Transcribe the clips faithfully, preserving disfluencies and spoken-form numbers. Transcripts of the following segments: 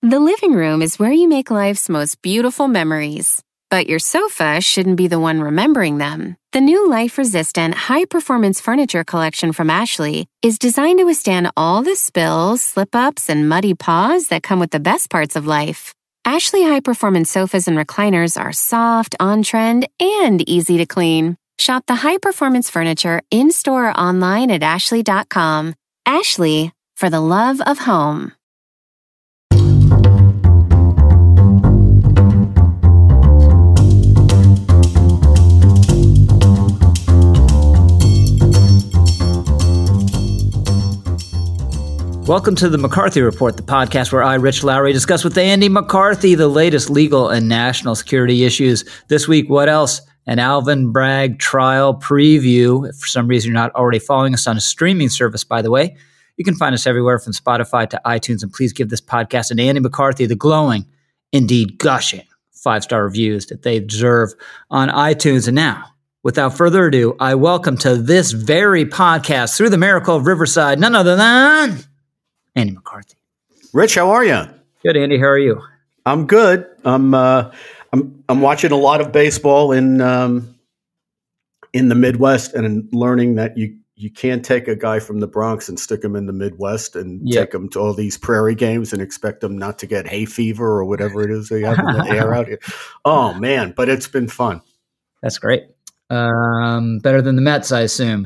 The living room is where you make life's most beautiful memories. But your sofa shouldn't be the one remembering them. The new life-resistant, high-performance furniture collection from Ashley is designed to withstand all the spills, slip-ups, and muddy paws that come with the best parts of life. Ashley high-performance sofas and recliners are soft, on-trend, and easy to clean. Shop the high-performance furniture in-store or online at ashley dot com. Ashley, for the love of home. Welcome to the McCarthy Report, the podcast where I, Rich Lowry, discuss with Andy McCarthy the latest legal and national security issues. This week, what else? An Alvin Bragg trial preview. If for some reason you're not already following us on a streaming service, by the way, you can find us everywhere from Spotify to iTunes. And please give this podcast and Andy McCarthy the glowing, indeed gushing, five-star reviews that they deserve on iTunes. And now, without further ado, I welcome to this very podcast through the miracle of Riverside, none other than Andy McCarthy. Rich, how are you? Good, Andy. How are you? I'm good. I'm uh, I'm I'm watching a lot of baseball in um, in the Midwest and learning that you you can't take a guy from the Bronx and stick him in the Midwest and yep. take him to all these prairie games and expect him not to get hay fever or whatever it is they have in the air out here. Oh man, but it's been fun. That's great. Um, better than the Mets, I assume.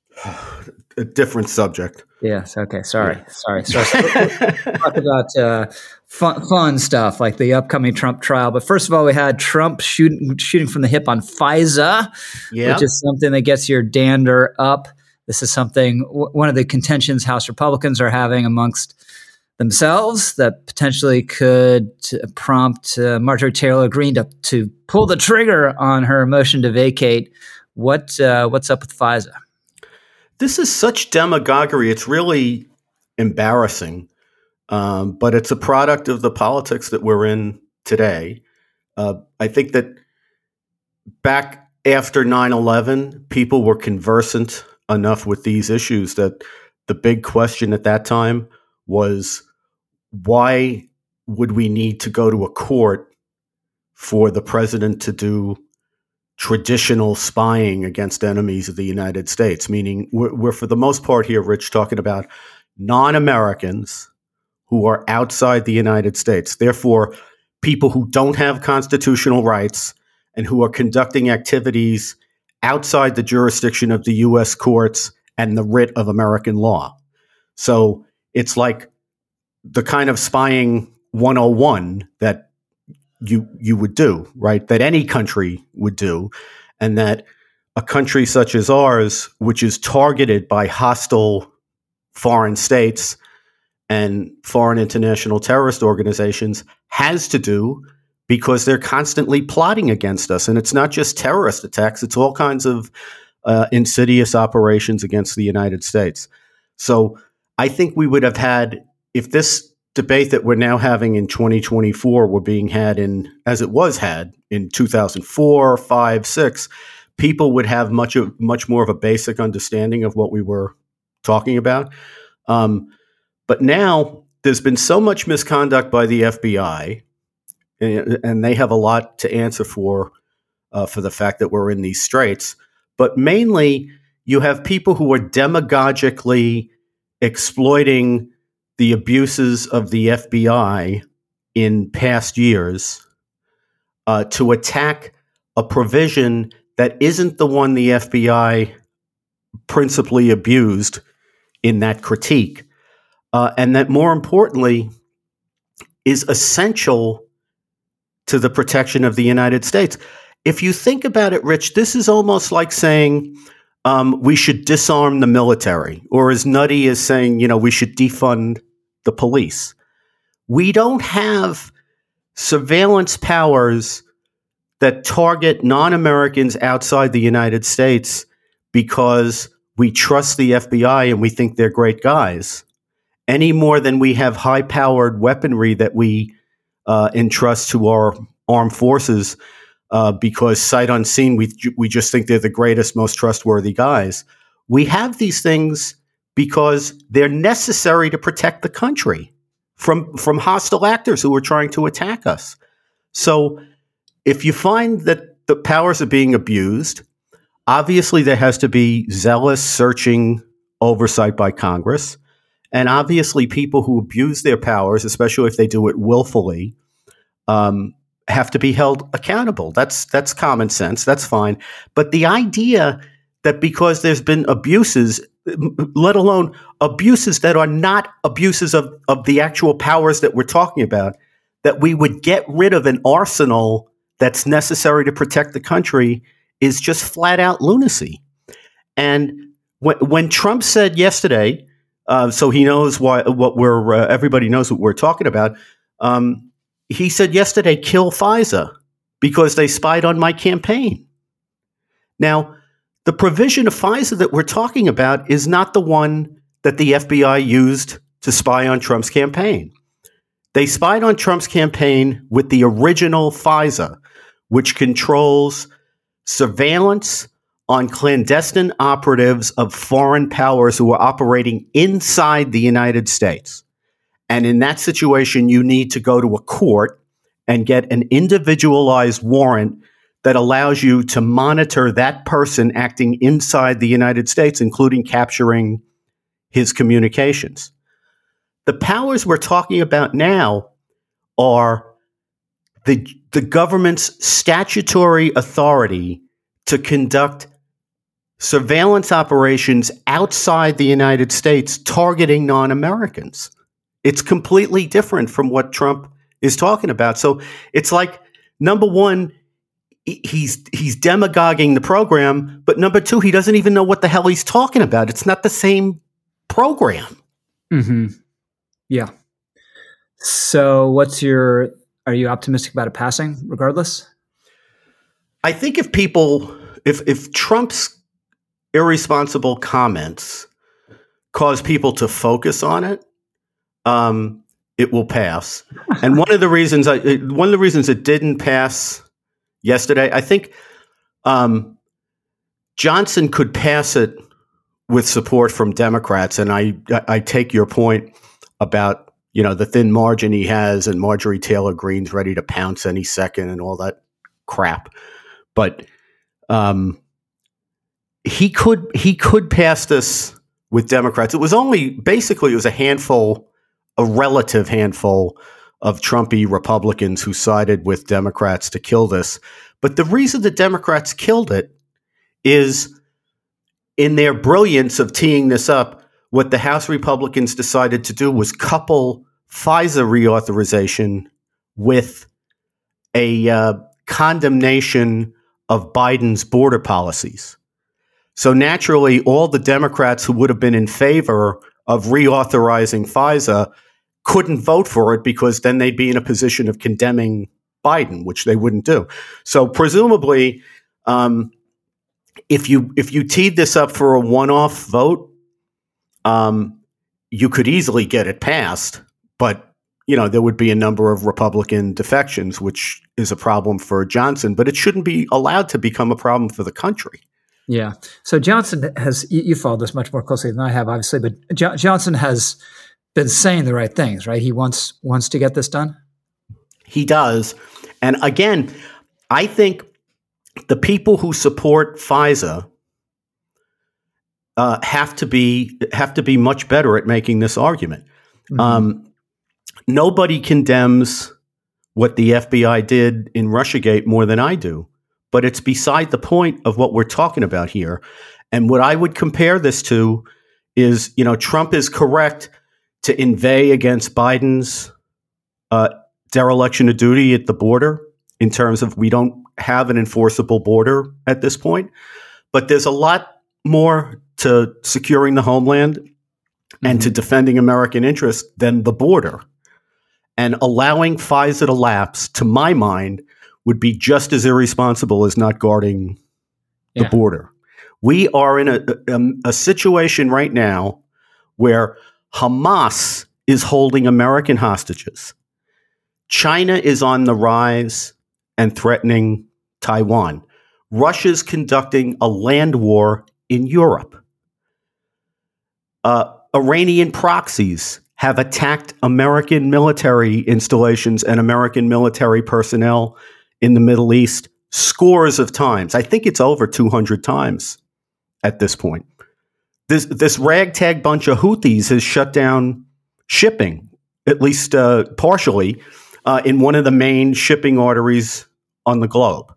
A different subject. Yes. Okay. Sorry. Yeah. Sorry. Sorry. Talk about uh, fun, fun stuff like the upcoming Trump trial. But first of all, we had Trump shooting shooting from the hip on FISA, yeah. which is something that gets your dander up. This is something w- one of the contentions House Republicans are having amongst themselves that potentially could prompt uh, Marjorie Taylor Greene to to pull the trigger on her motion to vacate. What uh, what's up with FISA? This is such demagoguery. It's really embarrassing, um, but it's a product of the politics that we're in today. Uh, I think that back after nine eleven, people were conversant enough with these issues that the big question at that time was, why would we need to go to a court for the president to do traditional spying against enemies of the United States? Meaning we're, we're for the most part here, Rich, talking about non-Americans who are outside the United States. Therefore, people who don't have constitutional rights and who are conducting activities outside the jurisdiction of the U S courts and the writ of American law. So it's like the kind of spying one oh one that you you would do, right? That any country would do, and that a country such as ours, which is targeted by hostile foreign states and foreign international terrorist organizations, has to do because they're constantly plotting against us. And it's not just terrorist attacks, it's all kinds of uh, insidious operations against the United States. So I think we would have had, if this debate that we're now having in twenty twenty-four were being had in, as it was had in two thousand four, five, six, people would have much of much more of a basic understanding of what we were talking about. Um, but now there's been so much misconduct by the F B I, and, and they have a lot to answer for uh, for the fact that we're in these straits. But mainly, you have people who are demagogically exploiting the abuses of the F B I in past years uh, to attack a provision that isn't the one the F B I principally abused in that critique, uh, and that more importantly is essential to the protection of the United States. If you think about it, Rich, this is almost like saying um, we should disarm the military, or as nutty as saying, you know, we should defund the police. We don't have surveillance powers that target non-Americans outside the United States because we trust the F B I and we think they're great guys, any more than we have high-powered weaponry that we uh, entrust to our armed forces uh, because sight unseen, we we just think they're the greatest, most trustworthy guys. We have these things because they're necessary to protect the country from from hostile actors who are trying to attack us. So if you find that the powers are being abused, obviously there has to be zealous, searching oversight by Congress. And obviously people who abuse their powers, especially if they do it willfully, um, have to be held accountable. That's that's common sense. That's fine. But the idea that because there's been abuses, let alone abuses that are not abuses of, of the actual powers that we're talking about, that we would get rid of an arsenal that's necessary to protect the country is just flat out lunacy. And when, when Trump said yesterday, uh, so he knows why, what we're, uh, everybody knows what we're talking about. Um, he said yesterday, kill FISA because they spied on my campaign. Now, the provision of FISA that we're talking about is not the one that the F B I used to spy on Trump's campaign. They spied on Trump's campaign with the original FISA, which controls surveillance on clandestine operatives of foreign powers who are operating inside the United States. And in that situation, you need to go to a court and get an individualized warrant that allows you to monitor that person acting inside the United States, including capturing his communications. The powers we're talking about now are the, the government's statutory authority to conduct surveillance operations outside the United States targeting non-Americans. It's completely different from what Trump is talking about. So it's like, number one, he's he's demagoguing the program, but number two, he doesn't even know what the hell he's talking about. It's not the same program. Mm-hmm. Yeah. So what's your, are you optimistic about it passing regardless? I think if people, if if Trump's irresponsible comments cause people to focus on it, um, it will pass. And one of the reasons I, one of the reasons it didn't pass yesterday, I think um, Johnson could pass it with support from Democrats, and I I take your point about, you know, the thin margin he has, and Marjorie Taylor Greene's ready to pounce any second, and all that crap. But um, he could he could pass this with Democrats. It was only basically it was a handful, a relative handful of Trumpy Republicans who sided with Democrats to kill this. But the reason the Democrats killed it is, in their brilliance of teeing this up, what the House Republicans decided to do was couple FISA reauthorization with a uh, condemnation of Biden's border policies. So naturally, all the Democrats who would have been in favor of reauthorizing FISA couldn't vote for it, because then they'd be in a position of condemning Biden, which they wouldn't do. So presumably, um, if you if you teed this up for a one-off vote, um, you could easily get it passed. But, you know, there would be a number of Republican defections, which is a problem for Johnson. But it shouldn't be allowed to become a problem for the country. Yeah. So Johnson has, you, you followed this much more closely than I have, obviously, but jo- Johnson has been saying the right things, right? He wants wants to get this done. He does. And again, I think the people who support FISA uh, have to be have to be much better at making this argument. Mm-hmm. Um, nobody condemns what the F B I did in Russiagate more than I do, but it's beside the point of what we're talking about here. And what I would compare this to is, you know, Trump is correct to inveigh against Biden's uh, dereliction of duty at the border, in terms of we don't have an enforceable border at this point. But there's a lot more to securing the homeland mm-hmm. and to defending American interests than the border. And allowing FISA to lapse, to my mind, would be just as irresponsible as not guarding the yeah. border. We are in a, a, a situation right now where Hamas is holding American hostages. China is on the rise and threatening Taiwan. Russia's conducting a land war in Europe. Uh, Iranian proxies have attacked American military installations and American military personnel in the Middle East scores of times. I think it's over two hundred times at this point. This this ragtag bunch of Houthis has shut down shipping, at least uh, partially, uh, in one of the main shipping arteries on the globe.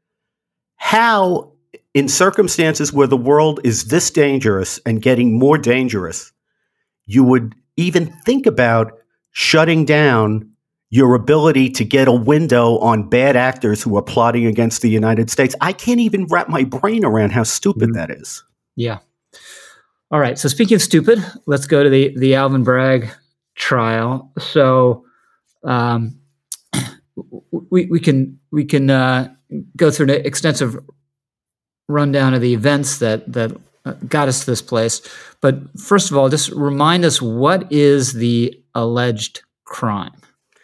How, in circumstances where the world is this dangerous and getting more dangerous, you would even think about shutting down your ability to get a window on bad actors who are plotting against the United States? I can't even wrap my brain around how stupid mm-hmm. that is. Yeah. All right. So speaking of stupid, let's go to the, the Alvin Bragg trial. So um, we we can we can uh, go through an extensive rundown of the events that that got us to this place. But first of all, just remind us, what is the alleged crime?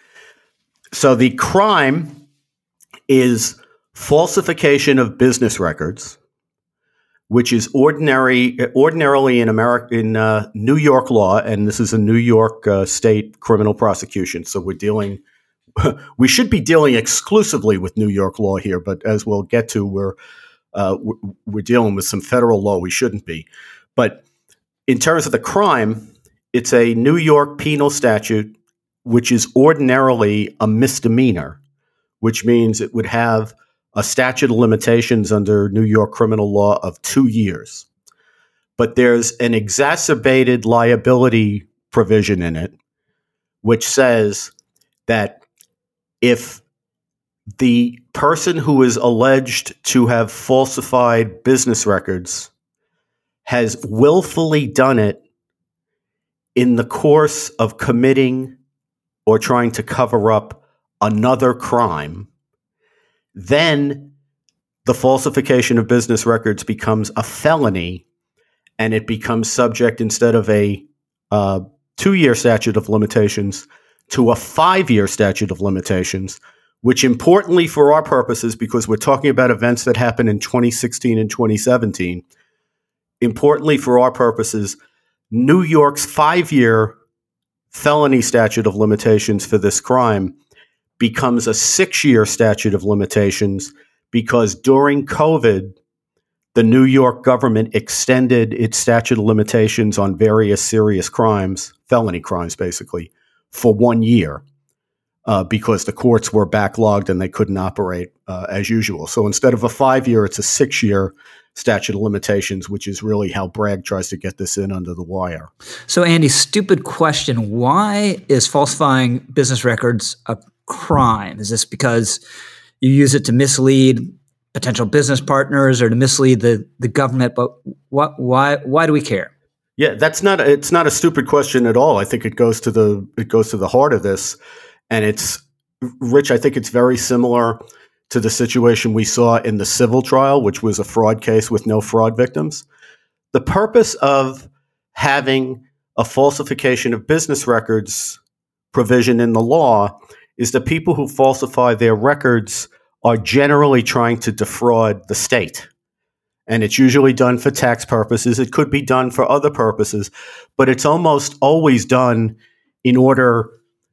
So the crime is falsification of business records, which is ordinary, ordinarily in America, in uh, New York law, and this is a New York uh, state criminal prosecution. So we're dealing, we should be dealing exclusively with New York law here, but as we'll get to, we're uh, we're dealing with some federal law we shouldn't be. But in terms of the crime, it's a New York penal statute, which is ordinarily a misdemeanor, which means it would have a statute of limitations under New York criminal law of two years. But there's an exacerbated liability provision in it, which says that if the person who is alleged to have falsified business records has willfully done it in the course of committing or trying to cover up another crime, then the falsification of business records becomes a felony, and it becomes subject, instead of a uh, two-year statute of limitations, to a five-year statute of limitations, which importantly for our purposes, because we're talking about events that happened in twenty sixteen and twenty seventeen, importantly for our purposes, New York's five-year felony statute of limitations for this crime becomes a six-year statute of limitations, because during COVID, the New York government extended its statute of limitations on various serious crimes, felony crimes basically, for one year uh, because the courts were backlogged and they couldn't operate uh, as usual. So instead of a five-year, it's a six-year statute of limitations, which is really how Bragg tries to get this in under the wire. So Andy, stupid question. Why is falsifying business records a crime? Is this because you use it to mislead potential business partners or to mislead the, the government? But what, why why do we care? Yeah, that's not it's not a stupid question at all. I think it goes to the it goes to the heart of this, and it's Rich. I think it's very similar to the situation we saw in the civil trial, which was a fraud case with no fraud victims. The purpose of having a falsification of business records provision in the law is that people who falsify their records are generally trying to defraud the state. And it's usually done for tax purposes. It could be done for other purposes, but it's almost always done in order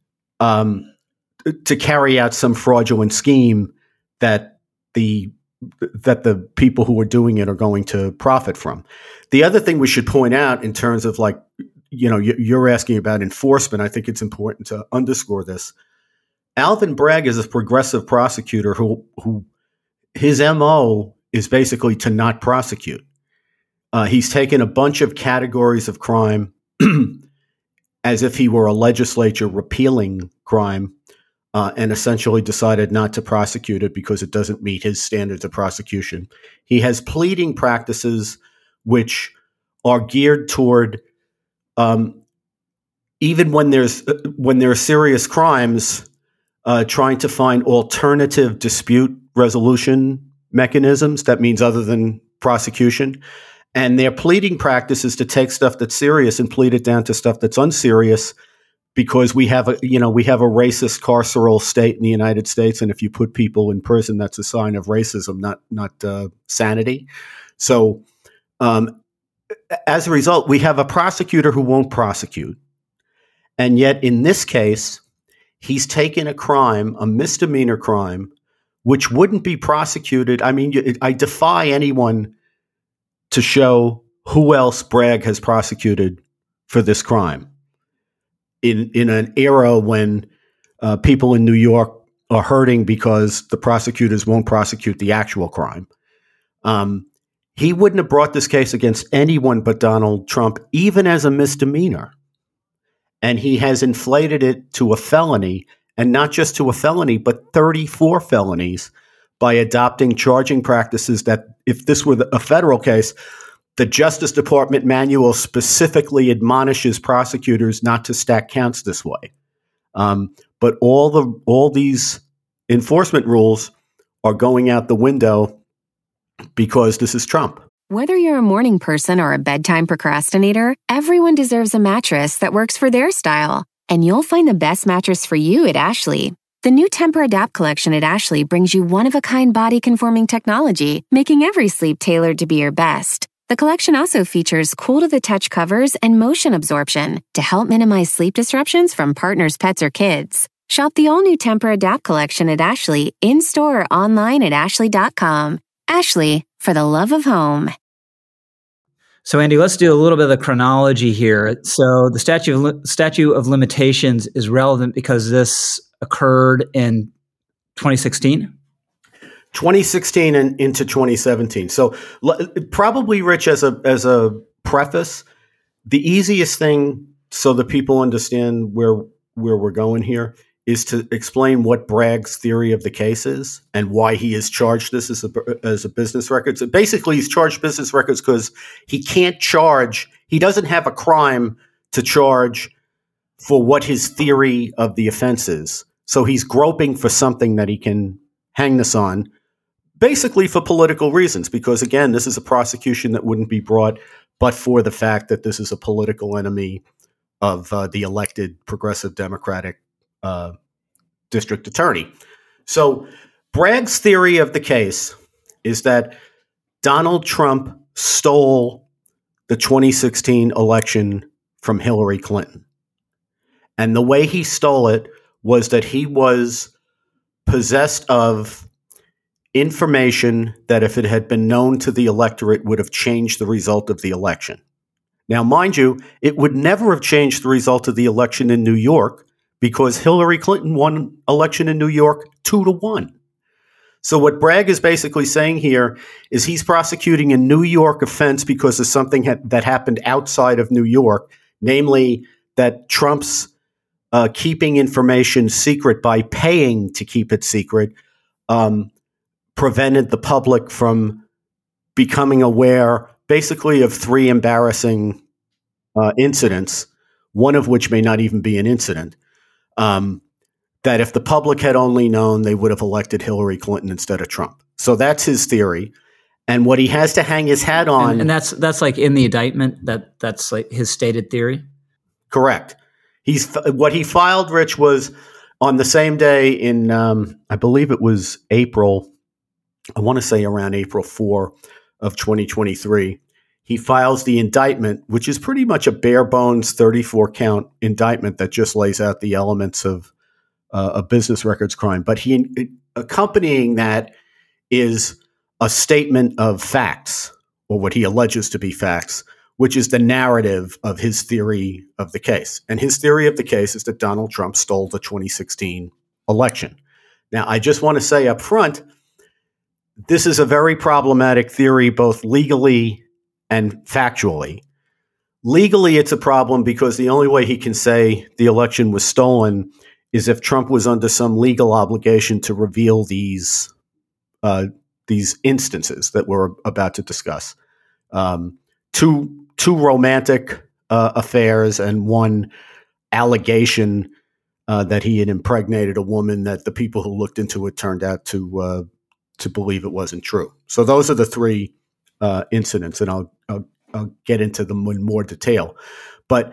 um, to carry out some fraudulent scheme that the that the people who are doing it are going to profit from. The other thing we should point out in terms of, like, you know, you're asking about enforcement, I think it's important to underscore this. Alvin Bragg is a progressive prosecutor who, who his M O is basically to not prosecute. Uh, he's taken a bunch of categories of crime as if he were a legislature repealing crime uh, and essentially decided not to prosecute it because it doesn't meet his standards of prosecution. He has pleading practices which are geared toward um, even when there's uh, when there are serious crimes, uh, trying to find alternative dispute resolution mechanisms. That means other than prosecution. And their pleading practice is to take stuff that's serious and plead it down to stuff that's unserious, because we have a, you know, we have a racist carceral state in the United States. And if you put people in prison, that's a sign of racism, not, not uh, sanity. So um, as a result, we have a prosecutor who won't prosecute. And yet in this case, he's taken a crime, a misdemeanor crime, which wouldn't be prosecuted. I mean, I defy anyone to show who else Bragg has prosecuted for this crime in, in an era when uh, people in New York are hurting because the prosecutors won't prosecute the actual crime. Um, he wouldn't have brought this case against anyone but Donald Trump, even as a misdemeanor. And he has inflated it to a felony, and not just to a felony, but thirty-four felonies by adopting charging practices that, if this were a federal case, the Justice Department manual specifically admonishes prosecutors not to stack counts this way. Um, but all the all these enforcement rules are going out the window because this is Trump. Whether you're a morning person or a bedtime procrastinator, everyone deserves a mattress that works for their style. And you'll find the best mattress for you at Ashley. The new Tempur-Adapt collection at Ashley brings you one-of-a-kind body-conforming technology, making every sleep tailored to be your best. The collection also features cool-to-the-touch covers and motion absorption to help minimize sleep disruptions from partners, pets, or kids. Shop the all-new Tempur-Adapt collection at Ashley, in-store or online at ashley dot com. Ashley, for the love of home. So, Andy, let's do a little bit of the chronology here. So the statute of, li- statute of limitations is relevant because this occurred in twenty sixteen? twenty sixteen and into twenty seventeen. So l- probably, Rich, as a as a preface, the easiest thing so that people understand where where we're going here is to explain what Bragg's theory of the case is and why he has charged this as a, as a business records. So basically, he's charged business records because he can't charge. He doesn't have a crime to charge for what his theory of the offense is. So he's groping for something that he can hang this on, basically for political reasons, because, again, this is a prosecution that wouldn't be brought but for the fact that this is a political enemy of uh, the elected progressive Democratic uh, district attorney. So Bragg's theory of the case is that Donald Trump stole the twenty sixteen election from Hillary Clinton. And the way he stole it was that he was possessed of information that, if it had been known to the electorate, would have changed the result of the election. Now, mind you, it would never have changed the result of the election in New York because Hillary Clinton won election in New York two to one. So what Bragg is basically saying here is he's prosecuting a New York offense because of something ha- that happened outside of New York, namely that Trump's uh, keeping information secret by paying to keep it secret um, prevented the public from becoming aware basically of three embarrassing uh, incidents, one of which may not even be an incident, um, that if the public had only known, they would have elected Hillary Clinton instead of Trump. So that's his theory. And what he has to hang his hat on. And, and that's that's like in the indictment, that that's like his stated theory? Correct. He's what he filed, Rich, was on the same day in, um, I believe it was April, I want to say around April fourth of twenty twenty-three. He files the indictment, which is pretty much a bare bones thirty-four count indictment that just lays out the elements of uh, a business records crime. But he accompanying that is a statement of facts, or what he alleges to be facts, which is the narrative of his theory of the case. And his theory of the case is that Donald Trump stole the twenty sixteen election. Now, I just want to say up front, this is a very problematic theory, both legally and factually. Legally, it's a problem because the only way he can say the election was stolen is if Trump was under some legal obligation to reveal these uh, these instances that we're about to discuss. Um, two two romantic uh, affairs and one allegation uh, that he had impregnated a woman that the people who looked into it turned out to uh, to believe it wasn't true. So those are the three uh, incidents, and I'll, I'll I'll get into them in more detail. But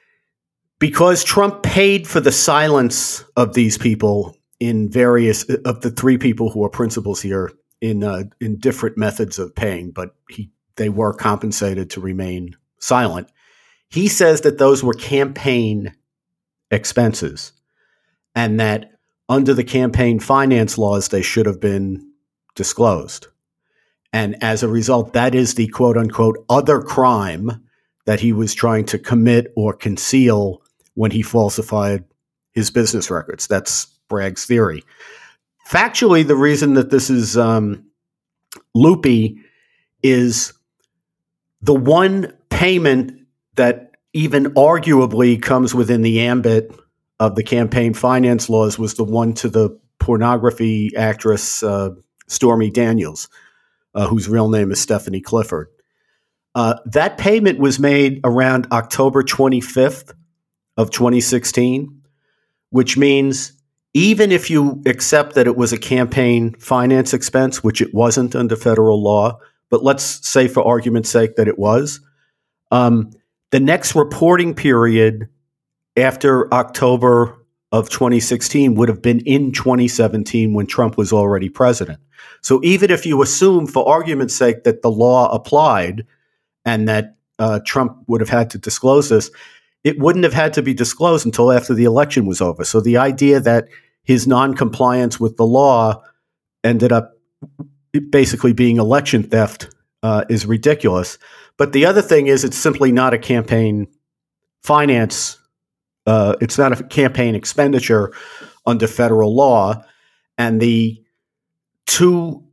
because Trump paid for the silence of these people in various of the three people who are principals here in uh, in different methods of paying, but he they were compensated to remain silent. He says that those were campaign expenses, and that under the campaign finance laws, they should have been disclosed. And as a result, that is the quote unquote other crime that he was trying to commit or conceal when he falsified his business records. That's Bragg's theory. Factually, the reason that this is um, loopy is the one payment that even arguably comes within the ambit of the campaign finance laws was the one to the pornography actress uh, Stormy Daniels, uh, whose real name is Stephanie Clifford. Uh, that payment was made around October twenty-fifth of twenty sixteen, which means even if you accept that it was a campaign finance expense, which it wasn't under federal law, but let's say for argument's sake that it was, um, the next reporting period after October of twenty sixteen would have been in twenty seventeen when Trump was already president. So even if you assume for argument's sake that the law applied and that uh, Trump would have had to disclose this, it wouldn't have had to be disclosed until after the election was over. So the idea that his non-compliance with the law ended up basically being election theft uh, is ridiculous. But the other thing is it's simply not a campaign finance. Uh, it's not a campaign expenditure under federal law. And the two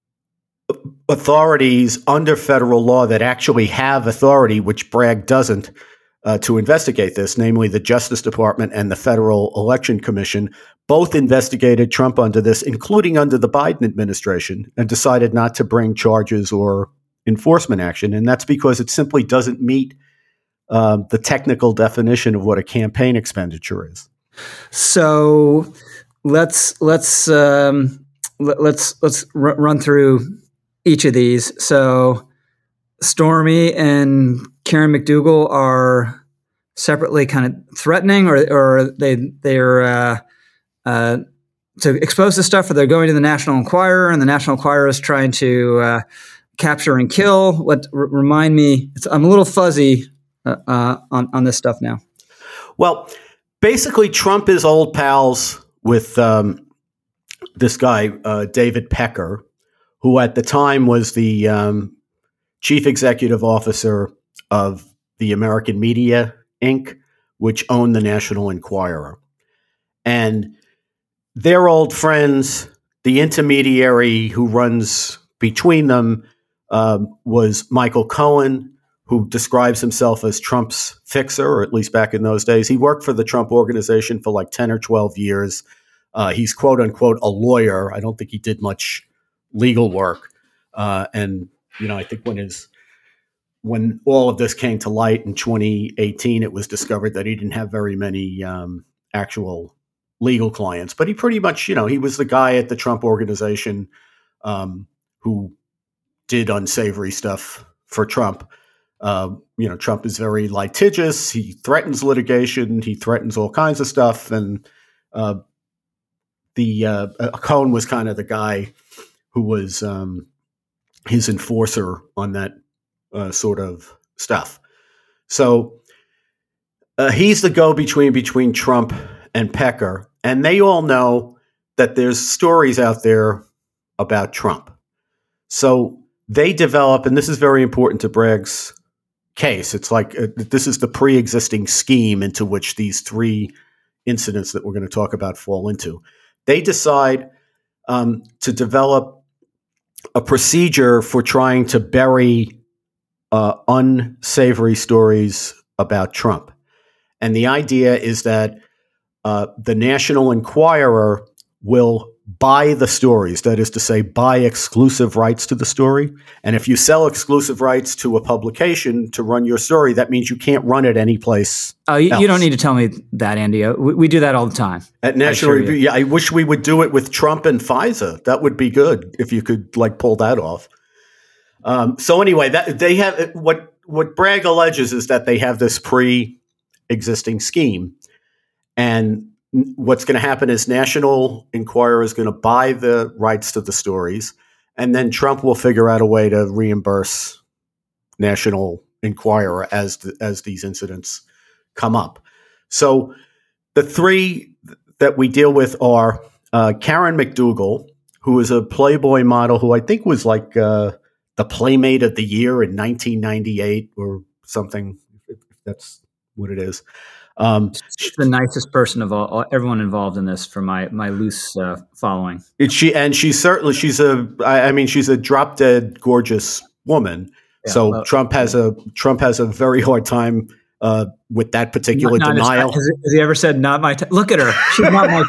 authorities under federal law that actually have authority, which Bragg doesn't, uh, to investigate this, namely the Justice Department and the Federal Election Commission, both investigated Trump under this, including under the Biden administration, and decided not to bring charges or enforcement action. And that's because it simply doesn't meet uh, the technical definition of what a campaign expenditure is. So let's let's um, let, let's let's r- run through each of these. So Stormy and Karen McDougal are separately kind of threatening, or or they they're uh, uh, to expose this stuff, or they're going to the National Enquirer, and the National Enquirer is trying to uh, capture and kill. What r- remind me? It's, I'm a little fuzzy uh, uh, on on this stuff now. Well, basically, Trump is old pals with um, this guy uh, David Pecker, who at the time was the um, chief executive officer of the American Media Incorporated, which owned the National Enquirer. And they're old friends. The intermediary who runs between them um, was Michael Cohen, who describes himself as Trump's fixer, or at least back in those days. He worked for the Trump Organization for like ten or twelve years. Uh, he's quote unquote a lawyer. I don't think he did much legal work. Uh, and, you know, I think when his when all of this came to light in twenty eighteen, it was discovered that he didn't have very many um, actual legal clients. But he pretty much, you know, he was the guy at the Trump Organization um, who did unsavory stuff for Trump. Uh, you know, Trump is very litigious. He threatens litigation. He threatens all kinds of stuff. And uh, the uh, Cohen was kind of the guy who was um, his enforcer on that uh, sort of stuff. So uh, he's the go-between between Trump and Pecker. And they all know that there's stories out there about Trump. So they develop, and this is very important to Bragg's case. It's like uh, this is the pre-existing scheme into which these three incidents that we're going to talk about fall into. They decide um, to develop a procedure for trying to bury uh, unsavory stories about Trump. And the idea is that uh, the National Enquirer will buy the stories, that is to say, buy exclusive rights to the story. And if you sell exclusive rights to a publication to run your story, that means you can't run it anyplace Oh, you, else. you don't need to tell me that, Andy. We, we do that all the time. At National I Review, yeah, I wish we would do it with Trump and FISA. That would be good if you could like pull that off. Um, so anyway, that they have what what Bragg alleges is that they have this pre-existing scheme, and what's going to happen is National Enquirer is going to buy the rights to the stories, and then Trump will figure out a way to reimburse National Enquirer as the, as these incidents come up. So the three that we deal with are uh, Karen McDougal, who is a Playboy model who I think was like uh, the Playmate of the Year in nineteen ninety-eight or something. If that's what it is. Um, She's the nicest person of all, everyone involved in this, for my my loose uh, following. It, she and she's certainly she's a I, I mean she's a drop dead gorgeous woman. Yeah, so well, Trump has a Trump has a very hard time uh, with that particular not, not denial. Has, has he ever said not my type? Look at her, she's not my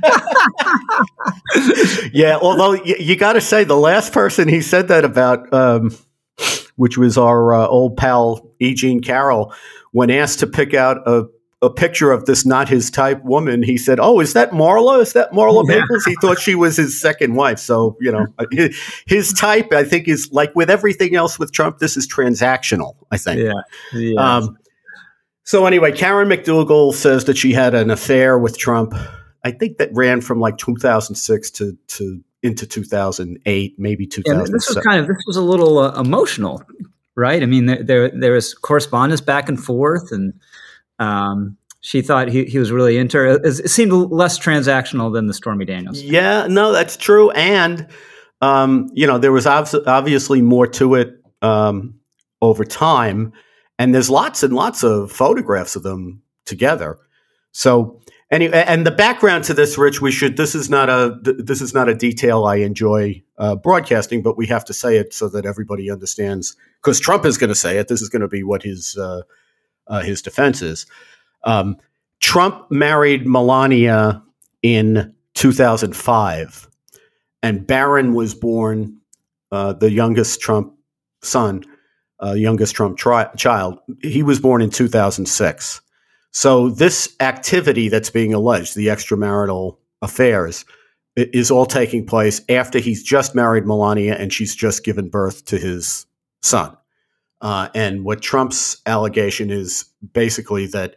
type. Yeah, although you, you got to say the last person he said that about, um, which was our uh, old pal E. Jean Carroll, when asked to pick out a. a picture of this not his type woman, he said, "Oh, is that Marla? Is that Marla yeah. Maples?" He thought she was his second wife. So, you know, his, his type, I think, is like with everything else with Trump, this is transactional, I think. Yeah. yeah. Um, so anyway, Karen McDougal says that she had an affair with Trump. I think that ran from like two thousand six to, to into two thousand eight, maybe two thousand seven. Yeah, this was kind of, this was a little uh, emotional, right? I mean, there, there, there was correspondence back and forth, and Um, she thought he, he was really into her. It, it seemed less transactional than the Stormy Daniels. Yeah, no, that's true. And, um, you know, there was ob- obviously more to it um, over time. And there's lots and lots of photographs of them together. So anyway, and the background to this, Rich, we should, this is not a, this is not a detail I enjoy uh, broadcasting, but we have to say it so that everybody understands, because Trump is going to say it. This is going to be what his, uh, Uh, his defense is. Um, Trump married Melania in two thousand five, and Barron was born, uh, the youngest Trump son, uh, youngest Trump tri- child. He was born in two thousand six. So this activity that's being alleged, the extramarital affairs, is all taking place after he's just married Melania and she's just given birth to his son. Uh, and what Trump's allegation is basically that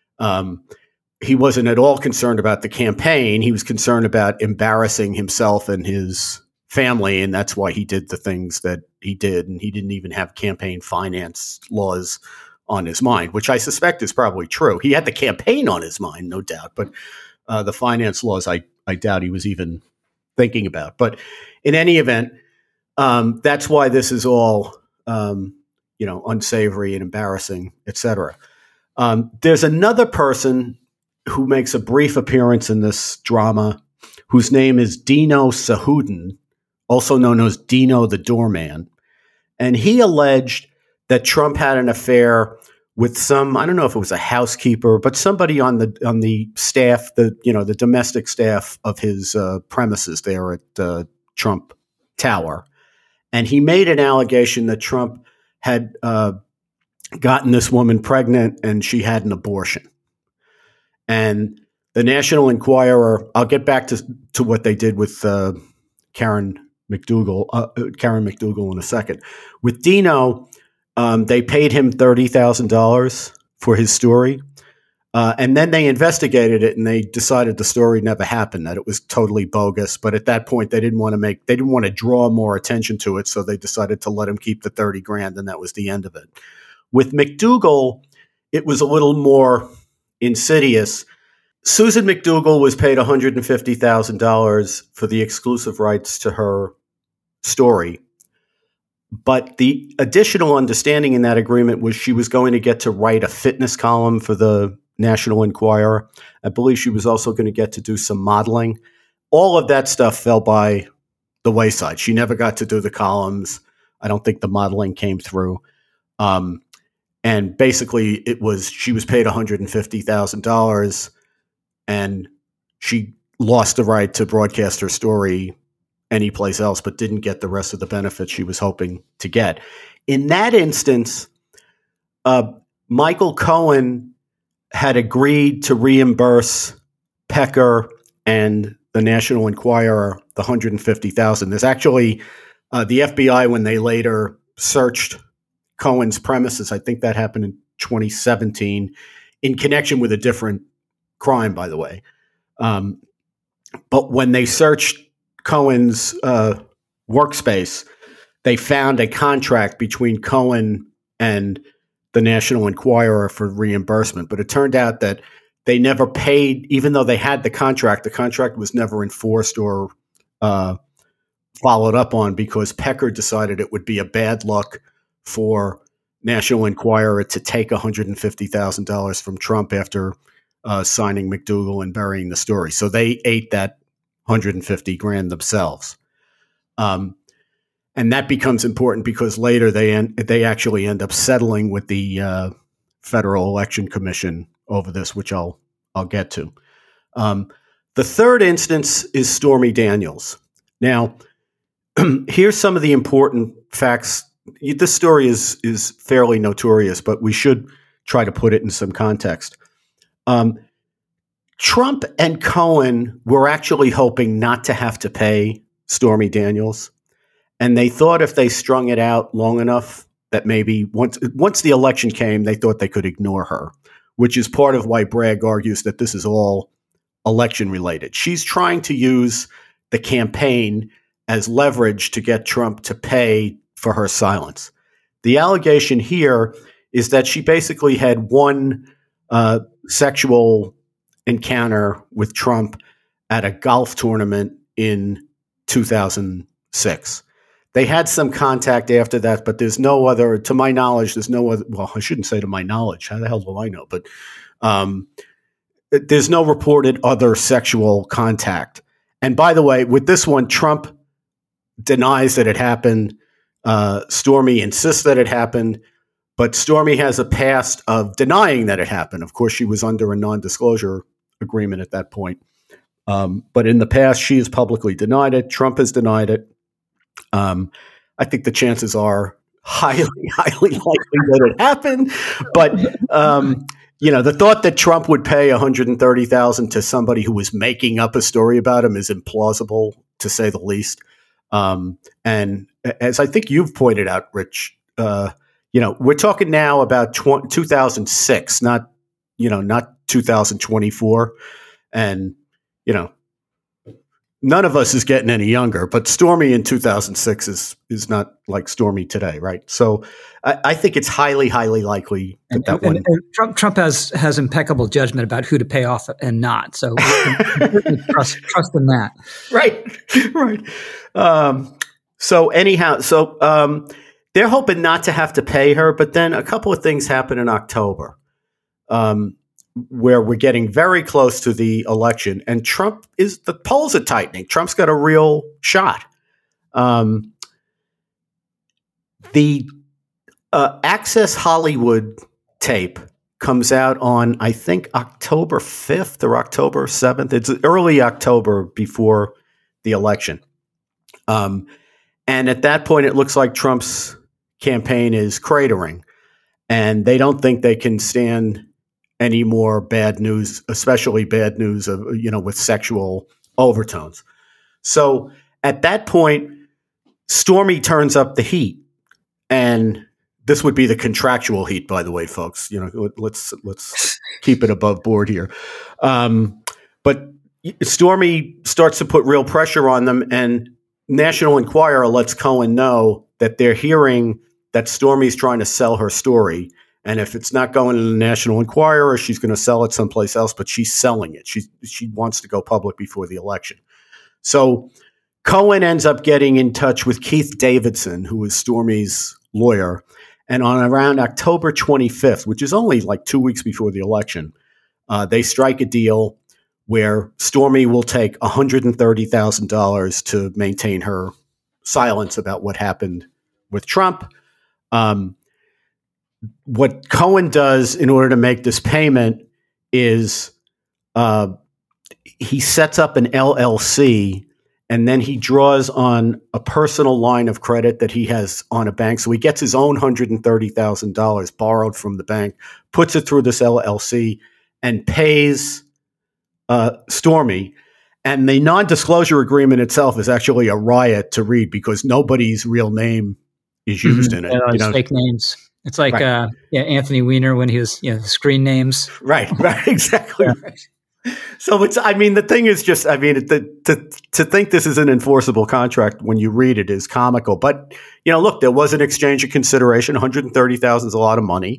um, he wasn't at all concerned about the campaign. He was concerned about embarrassing himself and his family, and that's why he did the things that he did. And he didn't even have campaign finance laws on his mind, which I suspect is probably true. He had the campaign on his mind, no doubt, but uh, the finance laws, I, I doubt he was even thinking about. But in any event, um, that's why this is all um, you know, unsavory and embarrassing, et cetera. Um, there's another person who makes a brief appearance in this drama, whose name is Dino Sahudin, also known as Dino the Doorman. And he alleged that Trump had an affair with some, I don't know if it was a housekeeper, but somebody on the on the staff, the you know, the domestic staff of his uh, premises there at uh, Trump Tower. And he made an allegation that Trump had uh, gotten this woman pregnant and she had an abortion. And the National Enquirer, I'll get back to, to what they did with uh, Karen McDougal, uh, Karen McDougal in a second. With Dino, um, they paid him thirty thousand dollars for his story. Uh, and then they investigated it and they decided the story never happened, that it was totally bogus. But at that point, they didn't want to make, they didn't want to draw more attention to it. So they decided to let him keep the thirty grand, and that was the end of it. With McDougal, it was a little more insidious. Susan McDougal was paid one hundred fifty thousand dollars for the exclusive rights to her story. But the additional understanding in that agreement was she was going to get to write a fitness column for the National Enquirer. I believe she was also going to get to do some modeling. All of that stuff fell by the wayside. She never got to do the columns. I don't think the modeling came through. Um, and basically it was, she was paid one hundred fifty thousand dollars and she lost the right to broadcast her story anyplace else, but didn't get the rest of the benefits she was hoping to get. In that instance, uh, Michael Cohen had agreed to reimburse Pecker and the National Enquirer the one hundred fifty thousand dollars. There's actually uh, the F B I, when they later searched Cohen's premises, I think that happened in twenty seventeen, in connection with a different crime, by the way. Um, but when they searched Cohen's uh, workspace, they found a contract between Cohen and the National Enquirer for reimbursement. But it turned out that they never paid, even though they had the contract. The contract was never enforced or uh, followed up on because Pecker decided it would be a bad luck for National Enquirer to take one hundred fifty thousand dollars from Trump after uh, signing McDougal and burying the story. So they ate that one hundred fifty grand themselves. Um, and that becomes important because later they en- they actually end up settling with the uh, Federal Election Commission over this, which I'll I'll get to. Um, the third instance is Stormy Daniels. Now, here's some of the important facts. This story is is fairly notorious, but we should try to put it in some context. Um, Trump and Cohen were actually hoping not to have to pay Stormy Daniels, and they thought if they strung it out long enough that maybe once once the election came, they thought they could ignore her, which is part of why Bragg argues that this is all election related. She's trying to use the campaign as leverage to get Trump to pay for her silence. The allegation here is that she basically had one uh, sexual encounter with Trump at a golf tournament in two thousand six. They had some contact after that, but there's no other, to my knowledge, there's no other, well, I shouldn't say to my knowledge. How the hell do I know? But um, there's no reported other sexual contact. And by the way, with this one, Trump denies that it happened. Uh, Stormy insists that it happened, but Stormy has a past of denying that it happened. Of course, she was under a non-disclosure agreement at that point. Um, but in the past, she has publicly denied it. Trump has denied it. Um, I think the chances are highly, highly likely that it happened. But, um, you know, the thought that Trump would pay one hundred thirty thousand dollars to somebody who was making up a story about him is implausible, to say the least. Um, and as I think you've pointed out, Rich, uh, you know, we're talking now about tw- two thousand six, not, you know, not two thousand twenty-four. And, you know, none of us is getting any younger, but Stormy in two thousand six is is not like Stormy today, right? So I, I think it's highly, highly likely that and, that and, one. and Trump, Trump has has impeccable judgment about who to pay off and not. So trust trust in that. Right, right. Um, so anyhow, so um, they're hoping not to have to pay her, but then a couple of things happen in October. Um, where we're getting very close to the election, and Trump is the polls are tightening. Trump's got a real shot. Um, the uh, Access Hollywood tape comes out on, I think, October fifth or October seventh. It's early October before the election. Um, and at that point, it looks like Trump's campaign is cratering, and they don't think they can stand any more bad news, especially bad news of, you know, with sexual overtones. So at that point, Stormy turns up the heat, and this would be the contractual heat, by the way, folks. You know, let's let's keep it above board here. Um, but Stormy starts to put real pressure on them, and National Enquirer lets Cohen know that they're hearing that Stormy's trying to sell her story. And if it's not going to the National Enquirer, she's going to sell it someplace else, but she's selling it. She she wants to go public before the election. So Cohen ends up getting in touch with Keith Davidson, who is Stormy's lawyer. And on around October twenty-fifth, which is only like two weeks before the election, uh, they strike a deal where Stormy will take one hundred thirty thousand dollars to maintain her silence about what happened with Trump. Um, What Cohen does in order to make this payment is uh, he sets up an L L C, and then he draws on a personal line of credit that he has on a bank. So he gets his own one hundred thirty thousand dollars borrowed from the bank, puts it through this L L C, and pays uh, Stormy. And the non-disclosure agreement itself is actually a riot to read because nobody's real name is used mm-hmm. in it. Yeah, you know? fake names. It's like right. uh, yeah, Anthony Weiner when he was, you know, screen names. Right, right, exactly. Yeah. Right. So it's, I mean, the thing is just, I mean, the, to to think this is an enforceable contract when you read it is comical. But, you know, look, there was an exchange of consideration. one hundred thirty thousand dollars is a lot of money.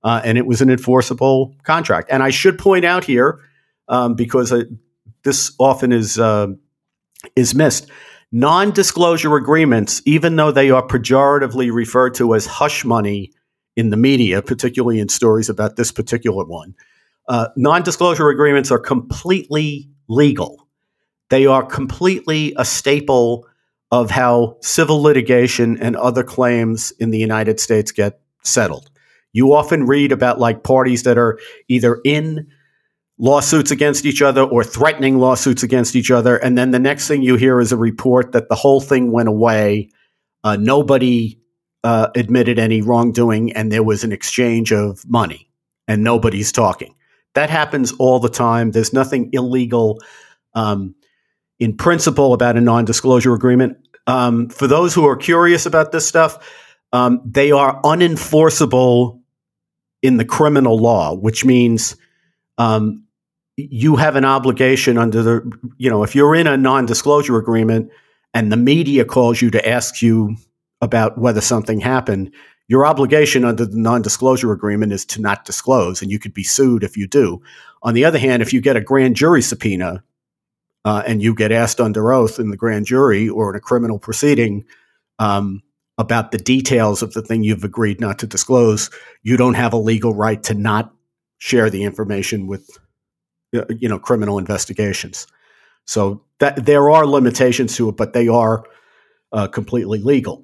uh, and it was an enforceable contract. And I should point out here, um, because uh, this often is uh, is missed, non-disclosure agreements, even though they are pejoratively referred to as hush money in the media, particularly in stories about this particular one, uh, non-disclosure agreements are completely legal. They are completely a staple of how civil litigation and other claims in the United States get settled. You often read about like parties that are either in lawsuits against each other or threatening lawsuits against each other, and then the next thing you hear is a report that the whole thing went away. Uh, nobody uh, admitted any wrongdoing, and there was an exchange of money, and nobody's talking. That happens all the time. There's nothing illegal um, in principle about a non-disclosure agreement. Um, for those who are curious about this stuff, um, they are unenforceable in the criminal law, which means um, you have an obligation under the, you know, if you're in a non-disclosure agreement and the media calls you to ask you about whether something happened, your obligation under the non-disclosure agreement is to not disclose, and you could be sued if you do. On the other hand, if you get a grand jury subpoena uh, and you get asked under oath in the grand jury or in a criminal proceeding um, about the details of the thing you've agreed not to disclose, you don't have a legal right to not share the information with, you know, criminal investigations. So that there are limitations to it, but they are uh, completely legal.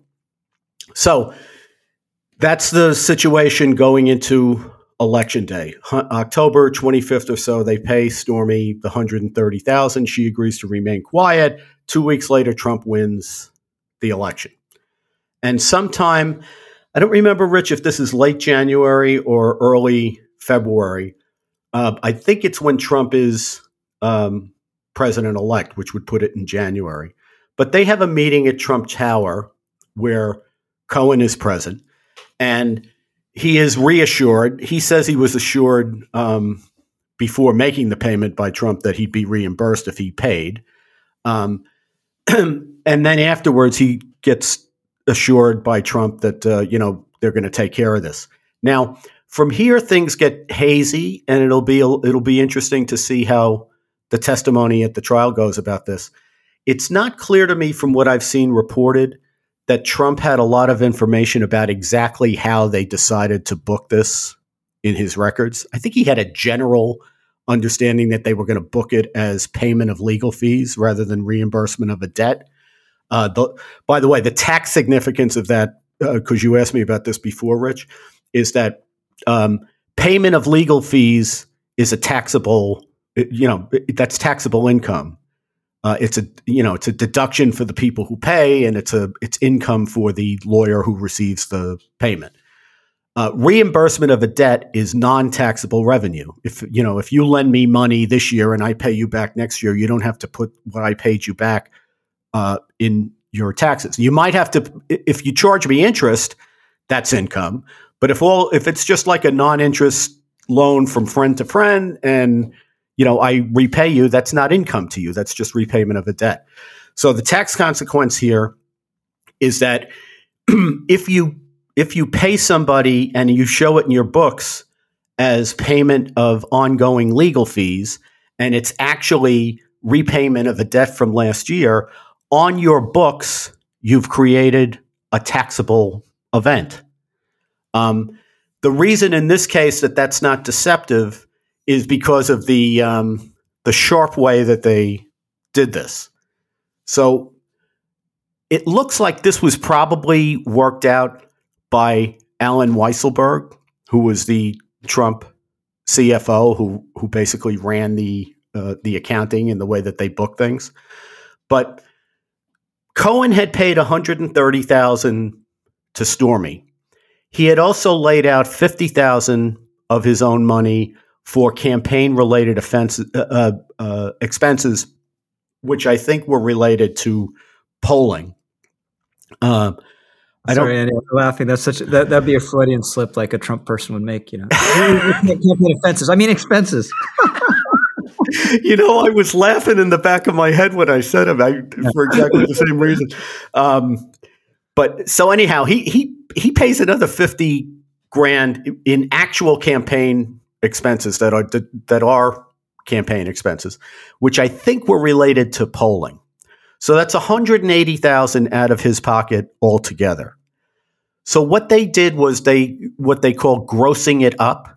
So that's the situation going into Election Day. H- October twenty-fifth or so, they pay Stormy the one hundred thirty thousand dollars. She agrees to remain quiet. Two weeks later, Trump wins the election. And sometime, I don't remember, Rich, if this is late January or early February. Uh, I think it's when Trump is um, president-elect, which would put it in January. But they have a meeting at Trump Tower where Cohen is present, and he is reassured. He says he was assured um, before making the payment by Trump that he'd be reimbursed if he paid. Um, and then afterwards, he gets assured by Trump that, uh, you know, they're going to take care of this. Now, from here, things get hazy, and it'll be it'll be interesting to see how the testimony at the trial goes about this. It's not clear to me from what I've seen reported that Trump had a lot of information about exactly how they decided to book this in his records. I think he had a general understanding that they were going to book it as payment of legal fees rather than reimbursement of a debt. Uh, the, by the way, the tax significance of that, because uh, you asked me about this before, Rich, is that um, payment of legal fees is a taxable, you know, that's taxable income. Uh, it's a, you know, it's a deduction for the people who pay, and it's a, it's income for the lawyer who receives the payment. Uh, reimbursement of a debt is non-taxable revenue. If, you know, if you lend me money this year and I pay you back next year, you don't have to put what I paid you back uh, in your taxes. You might have to, if you charge me interest, that's income. But if all, if it's just like a non-interest loan from friend to friend, and you know, I repay you, that's not income to you. That's just repayment of a debt. So the tax consequence here is that if you if you pay somebody and you show it in your books as payment of ongoing legal fees, and it's actually repayment of a debt from last year, on your books, you've created a taxable event. Um, the reason in this case that that's not deceptive is because of the um, the sharp way that they did this. So it looks like this was probably worked out by Alan Weisselberg, who was the Trump C F O, who who basically ran the uh, the accounting and the way that they book things. But Cohen had paid one hundred thirty thousand dollars to Stormy. He had also laid out fifty thousand dollars of his own money for campaign-related offenses, uh, uh, expenses, which I think were related to polling. Uh, I Sorry, don't. Andy, I'm laughing. That's such that that'd be a Freudian slip, like a Trump person would make. You know, campaign offenses. I mean expenses. You know, I was laughing in the back of my head when I said it I, for exactly the same reason. Um, but so anyhow, he he he pays another fifty grand in actual campaign expenses that are that are campaign expenses, which I think were related to polling. So that's one hundred eighty thousand dollars out of his pocket altogether. So what they did was they what they call grossing it up.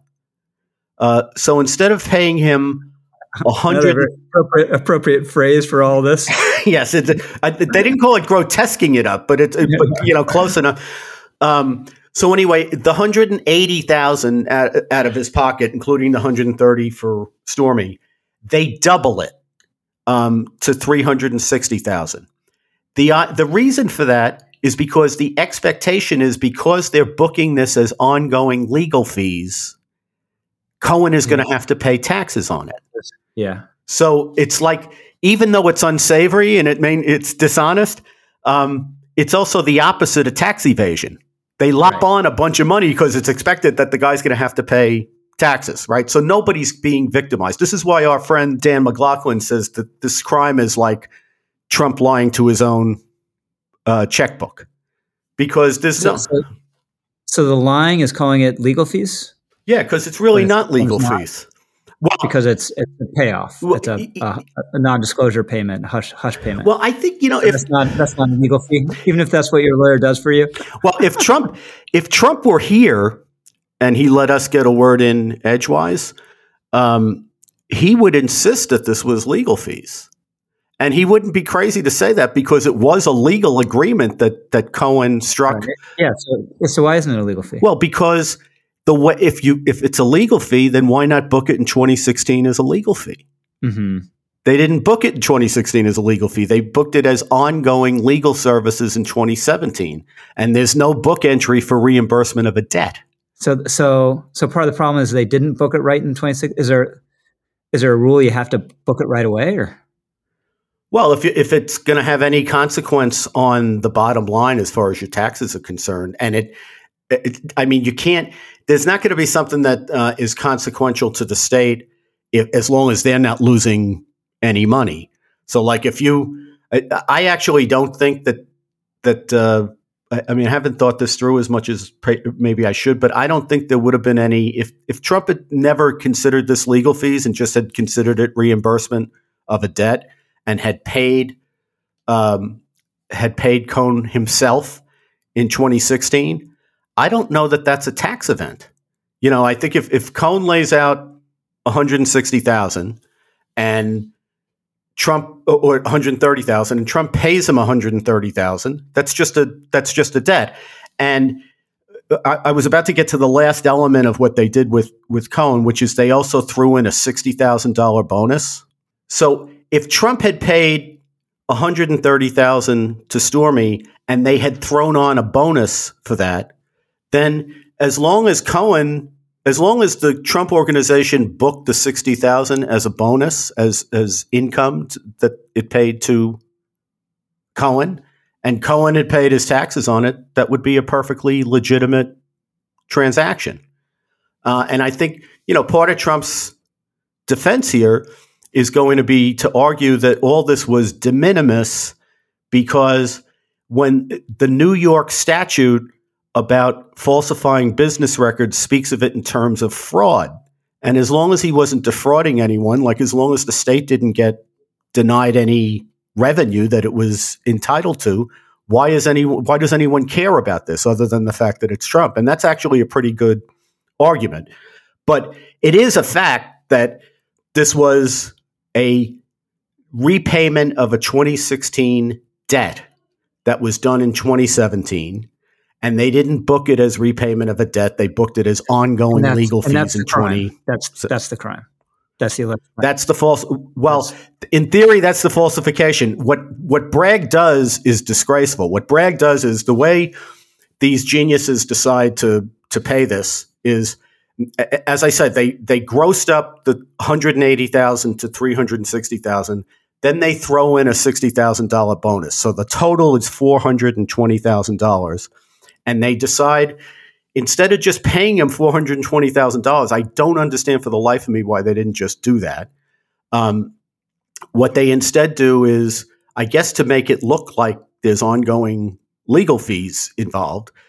Uh, so instead of paying him a hundred appropriate, appropriate phrase for all this. Yes, it's, I, they didn't call it grotesquing it up, but it's it, but, you know close enough. Um, so anyway, the one hundred eighty thousand out, out of his pocket, including the one hundred thirty for Stormy, they double it um, to three hundred sixty thousand. The uh, the reason for that is because the expectation is because they're booking this as ongoing legal fees, Cohen is going to have to pay taxes on it. Yeah. So it's like, even though it's unsavory and it may, it's dishonest, um, it's also the opposite of tax evasion. They lop right. on a bunch of money because it's expected that the guy's going to have to pay taxes, right? So nobody's being victimized. This is why our friend Dan McLaughlin says that this crime is like Trump lying to his own uh, checkbook, because there's so, no. So, so the lying is calling it legal fees? Yeah, because it's really it's, not legal it's not. fees. Well, because it's it's a payoff. Well, it's a, a, a non-disclosure payment, hush hush payment. Well, I think you know if that's not that's not a legal fee, even if that's what your lawyer does for you. Well, if Trump if Trump were here and he let us get a word in edgewise, um, he would insist that this was legal fees, and he wouldn't be crazy to say that because it was a legal agreement that that Cohen struck. Right. Yeah. So so why isn't it a legal fee? Well, because. The way, if you if it's a legal fee, then why not book it in twenty sixteen as a legal fee? Mm-hmm. They didn't book it in twenty sixteen as a legal fee. They booked it as ongoing legal services in twenty seventeen, and there's no book entry for reimbursement of a debt. So, so, so part of the problem is they didn't book it right in twenty sixteen. Is there is there a rule you have to book it right away, or? Well, if you, if it's going to have any consequence on the bottom line as far as your taxes are concerned, and it. It, I mean, you can't. There's not going to be something that uh, is consequential to the state if, as long as they're not losing any money. So, like, if you, I, I actually don't think that that. Uh, I, I mean, I haven't thought this through as much as pray, maybe I should, but I don't think there would have been any if if Trump had never considered this legal fees and just had considered it reimbursement of a debt and had paid, um, had paid Cohen himself in twenty sixteen. I don't know that that's a tax event. You know, I think if, if Cohen lays out one hundred sixty thousand and Trump or one hundred thirty thousand and Trump pays him one hundred thirty thousand, that's just a that's just a debt. And I, I was about to get to the last element of what they did with with Cohen, which is they also threw in a sixty thousand dollars bonus. So if Trump had paid one hundred thirty thousand dollars to Stormy and they had thrown on a bonus for that, then as long as Cohen, as long as the Trump organization booked the sixty thousand as a bonus, as as income t- that it paid to Cohen, and Cohen had paid his taxes on it, that would be a perfectly legitimate transaction. Uh, and I think, you know, part of Trump's defense here is going to be to argue that all this was de minimis because when the New York statute about falsifying business records speaks of it in terms of fraud. And as long as he wasn't defrauding anyone, like as long as the state didn't get denied any revenue that it was entitled to, why is any why does anyone care about this other than the fact that it's Trump? And that's actually a pretty good argument. But it is a fact that this was a repayment of a twenty sixteen debt that was done in twenty seventeen. And they didn't book it as repayment of a debt. They booked it as ongoing legal fees in twenty. That's that's the crime. That's the election. That's the false. Well, that's, in theory, that's the falsification. What what Bragg does is disgraceful. What Bragg does is the way these geniuses decide to to pay this is, as I said, they they grossed up the one hundred eighty thousand to three hundred sixty thousand. Then they throw in a sixty thousand dollar bonus. So the total is four hundred twenty thousand dollars. And they decide, instead of just paying him four hundred twenty thousand dollars, I don't understand for the life of me why they didn't just do that. Um, what they instead do is, I guess to make it look like there's ongoing legal fees involved,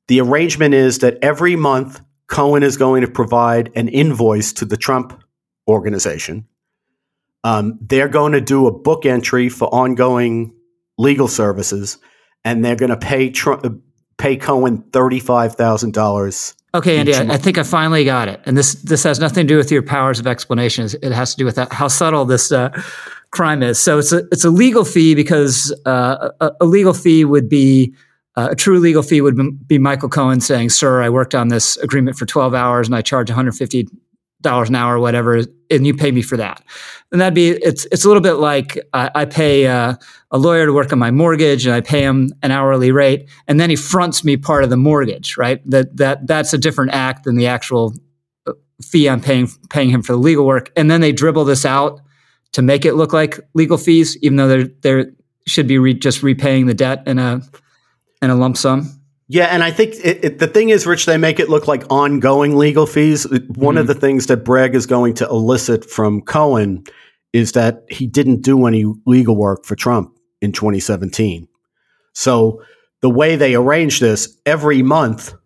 the arrangement is that every month Cohen is going to provide an invoice to the Trump organization. Um, they're going to do a book entry for ongoing legal services, and they're going to pay Trump, pay Cohen thirty-five thousand dollars. Okay, Andy, I, I think I finally got it. And this this has nothing to do with your powers of explanation. It has to do with how subtle this uh, crime is. So it's a it's a legal fee because uh, a, a legal fee would be uh, a true legal fee would be Michael Cohen saying, "Sir, I worked on this agreement for twelve hours and I charge one hundred fifty dollars an hour or whatever, and you pay me for that." And that'd be it's it's a little bit like uh, I pay uh, a lawyer to work on my mortgage and I pay him an hourly rate, and then he fronts me part of the mortgage, right? That that that's a different act than the actual fee I'm paying paying him for the legal work. And then they dribble this out to make it look like legal fees, even though they're they should be re- just repaying the debt in a in a lump sum. Yeah, and I think it, it, the thing is, Rich, they make it look like ongoing legal fees. One mm-hmm. of the things that Bragg is going to elicit from Cohen is that he didn't do any legal work for Trump in twenty seventeen. So the way they arrange this, every month,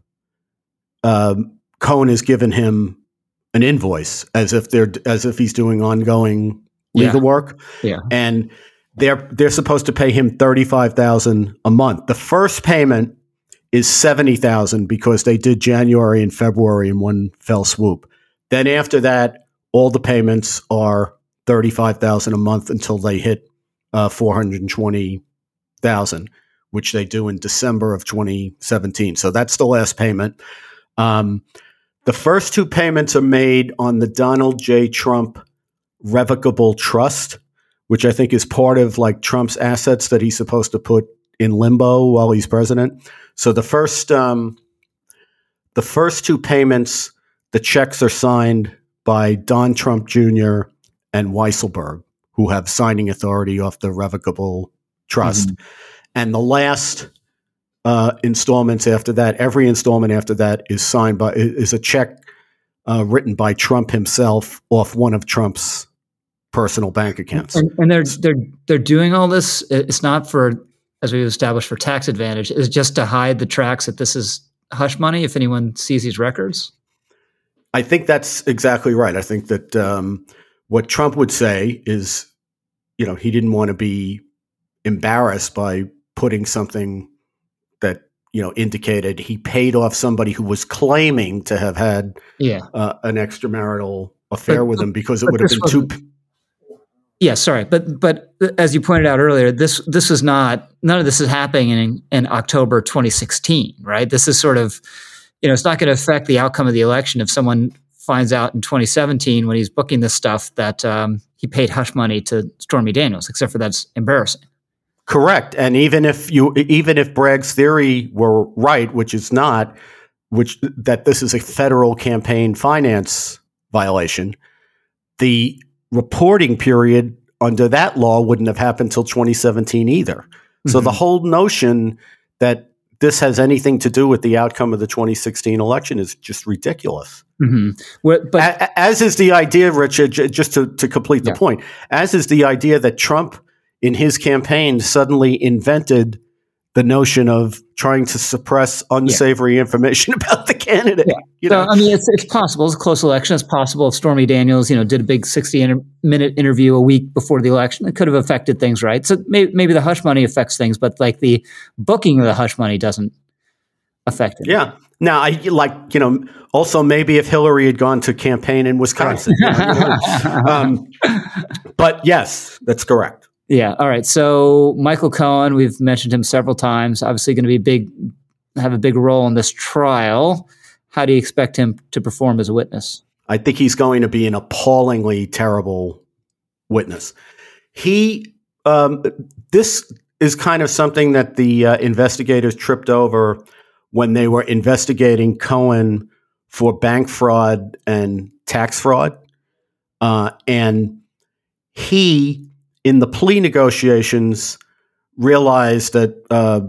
um, Cohen is giving him an invoice as if they're as if he's doing ongoing legal yeah. work. Yeah, and they're they're supposed to pay him thirty-five thousand dollars a month. The first payment is seventy thousand dollars because they did January and February in one fell swoop. Then after that, all the payments are thirty-five thousand dollars a month until they hit uh, four hundred twenty thousand dollars, which they do in December of twenty seventeen. So that's the last payment. Um, the first two payments are made on the Donald J. Trump Revocable Trust, which I think is part of like Trump's assets that he's supposed to put in limbo while he's president. So the first, um, the first two payments, the checks are signed by Don Trump Junior and Weisselberg, who have signing authority off the Revocable Trust. Mm-hmm. And the last uh, installments after that, every installment after that is signed by is a check uh, written by Trump himself off one of Trump's personal bank accounts. And, and they're they're they're doing all this. It's not for, as we've established, for tax advantage. It's just to hide the tracks that this is hush money if anyone sees these records. I think that's exactly right. I think that um, what Trump would say is, you know, he didn't want to be embarrassed by putting something that, you know, indicated he paid off somebody who was claiming to have had yeah. uh, an extramarital affair but, with him because it would have been was, too. Yeah, sorry, but but as you pointed out earlier, this this is not none of this is happening in in October twenty sixteen, right? This is sort of, you know, it's not going to affect the outcome of the election if someone finds out in twenty seventeen when he's booking this stuff that um, he paid hush money to Stormy Daniels, except for that's embarrassing. Correct. And even if you, even if Bragg's theory were right, which is not, which that this is a federal campaign finance violation, the reporting period under that law wouldn't have happened till twenty seventeen either. Mm-hmm. So the whole notion that this has anything to do with the outcome of the twenty sixteen election is just ridiculous. Mm-hmm. Well, but a- as is the idea, Richard, just to, to complete the yeah. point, as is the idea that Trump in his campaign suddenly invented the notion of trying to suppress unsavory yeah. information about the candidate. Yeah. You so, know? I mean, it's, it's possible. It's a close election. It's possible if Stormy Daniels, you know, did a big sixty-minute interview a week before the election, it could have affected things, right? So maybe, maybe the hush money affects things, but like the booking of the hush money doesn't affect it. Yeah. Now, I like, you know, also maybe if Hillary had gone to campaign in Wisconsin. you know, you know. Um, but yes, that's correct. Yeah. All right. So Michael Cohen, we've mentioned him several times, obviously going to be big, have a big role in this trial. How do you expect him to perform as a witness? I think he's going to be an appallingly terrible witness. He, um, this is kind of something that the uh, investigators tripped over when they were investigating Cohen for bank fraud and tax fraud. Uh, and he, in the plea negotiations, realized that uh,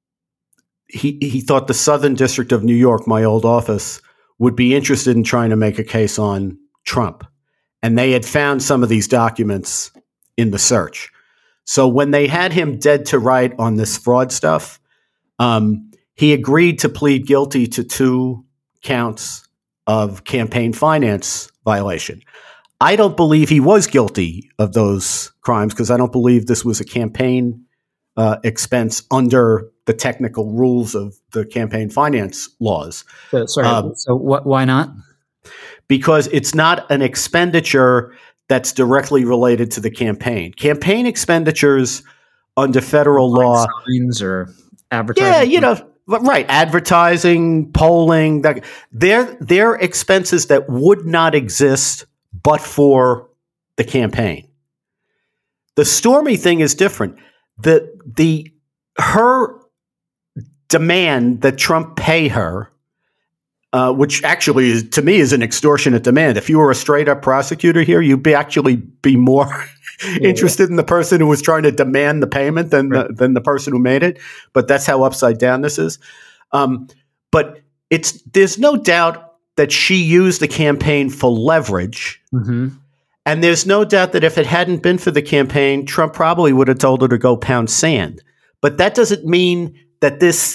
he he thought the Southern District of New York, my old office, would be interested in trying to make a case on Trump. And they had found some of these documents in the search. So when they had him dead to right on this fraud stuff, um, he agreed to plead guilty to two counts of campaign finance violation. I don't believe he was guilty of those crimes because I don't believe this was a campaign uh, expense under the technical rules of the campaign finance laws. So, sorry, Um, so wh- why not? Because it's not an expenditure that's directly related to the campaign. Campaign expenditures under federal Like law, signs or advertising? yeah, you know, right, advertising, polling, that, they're, they're expenses that would not exist but for the campaign. The Stormy thing is different. The the her demand that Trump pay her, uh, which actually is, to me is an extortionate demand. If you were a straight up prosecutor here, you'd be actually be more yeah, interested yeah. in the person who was trying to demand the payment than Right. the, than the person who made it. But that's how upside down this is. Um, but it's there's no doubt that she used the campaign for leverage. Mm-hmm. And there's no doubt that if it hadn't been for the campaign, Trump probably would have told her to go pound sand. But that doesn't mean that this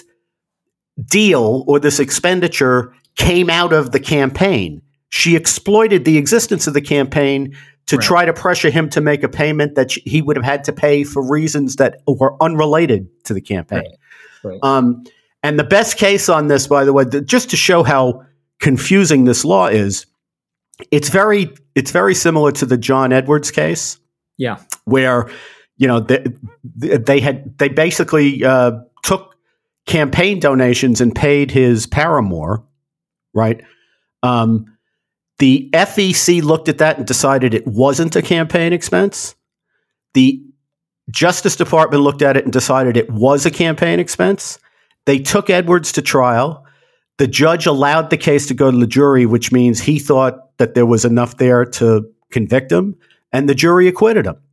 deal or this expenditure came out of the campaign. She exploited the existence of the campaign to Right. try to pressure him to make a payment that he would have had to pay for reasons that were unrelated to the campaign. Right. Right. Um, and the best case on this, by the way, th- just to show how confusing this law is, it's very it's very similar to the John Edwards case, Yeah. where you know they, they had they basically uh, took campaign donations and paid his paramour, right? Um, the F E C looked at that and decided it wasn't a campaign expense. The Justice Department looked at it and decided it was a campaign expense. They took Edwards to trial. The judge allowed the case to go to the jury, which means he thought that there was enough there to convict him, and the jury acquitted him.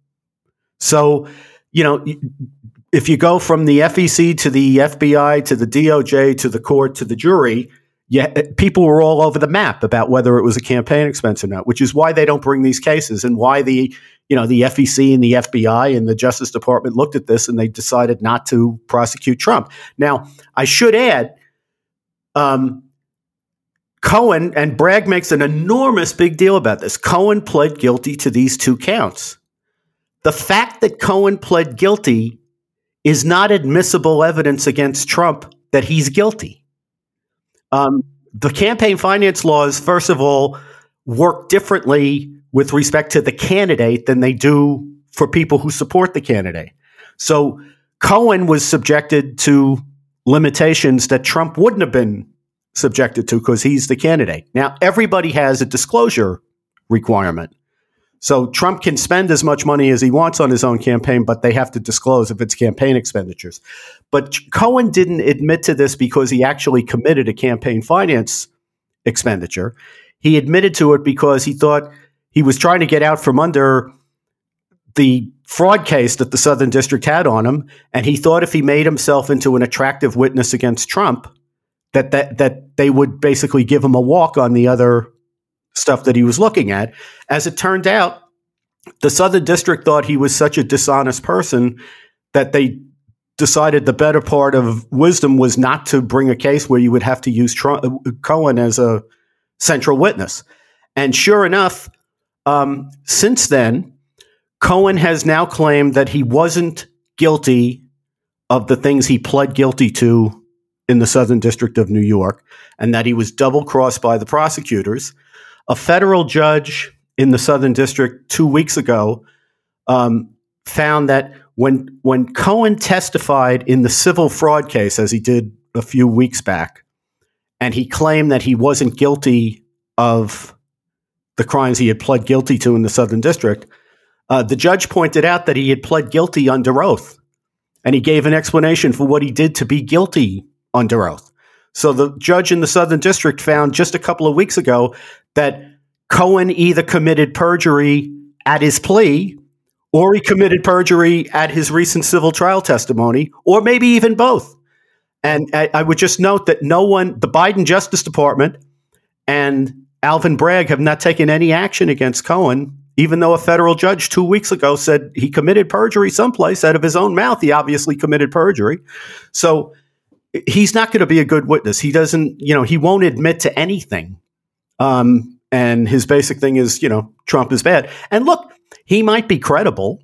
So, you know, if you go from the F E C to the F B I to the D O J to the court to the jury, yeah, people were all over the map about whether it was a campaign expense or not, which is why they don't bring these cases and why the, you know, the F E C and the F B I and the Justice Department looked at this and they decided not to prosecute Trump. Now, I should add, um, Cohen, and Bragg makes an enormous big deal about this. Cohen pled guilty to these two counts. The fact that Cohen pled guilty is not admissible evidence against Trump that he's guilty. Um, the campaign finance laws, first of all, work differently with respect to the candidate than they do for people who support the candidate. So Cohen was subjected to limitations that Trump wouldn't have been subjected to because he's the candidate. Now, everybody has a disclosure requirement. So Trump can spend as much money as he wants on his own campaign, but they have to disclose if it's campaign expenditures. But Cohen didn't admit to this because he actually committed a campaign finance expenditure. He admitted to it because he thought he was trying to get out from under the fraud case that the Southern District had on him. And he thought if he made himself into an attractive witness against Trump, that that that they would basically give him a walk on the other stuff that he was looking at. As it turned out, the Southern District thought he was such a dishonest person that they decided the better part of wisdom was not to bring a case where you would have to use Trump, Cohen as a central witness. And sure enough, um, since then, Cohen has now claimed that he wasn't guilty of the things he pled guilty to in the Southern District of New York, and that he was double-crossed by the prosecutors. A federal judge in the Southern District two weeks ago um, found that when when Cohen testified in the civil fraud case, as he did a few weeks back, and he claimed that he wasn't guilty of the crimes he had pled guilty to in the Southern District, uh, the judge pointed out that he had pled guilty under oath, and he gave an explanation for what he did to be guilty under oath. So the judge in the Southern District found just a couple of weeks ago that Cohen either committed perjury at his plea or he committed perjury at his recent civil trial testimony, or maybe even both. And I, I would just note that no one, the Biden Justice Department and Alvin Bragg have not taken any action against Cohen, even though a federal judge two weeks ago said he committed perjury someplace out of his own mouth. He obviously committed perjury. So he's not going to be a good witness. He doesn't, you know, he won't admit to anything. Um, and his basic thing is, you know, Trump is bad. And look, he might be credible.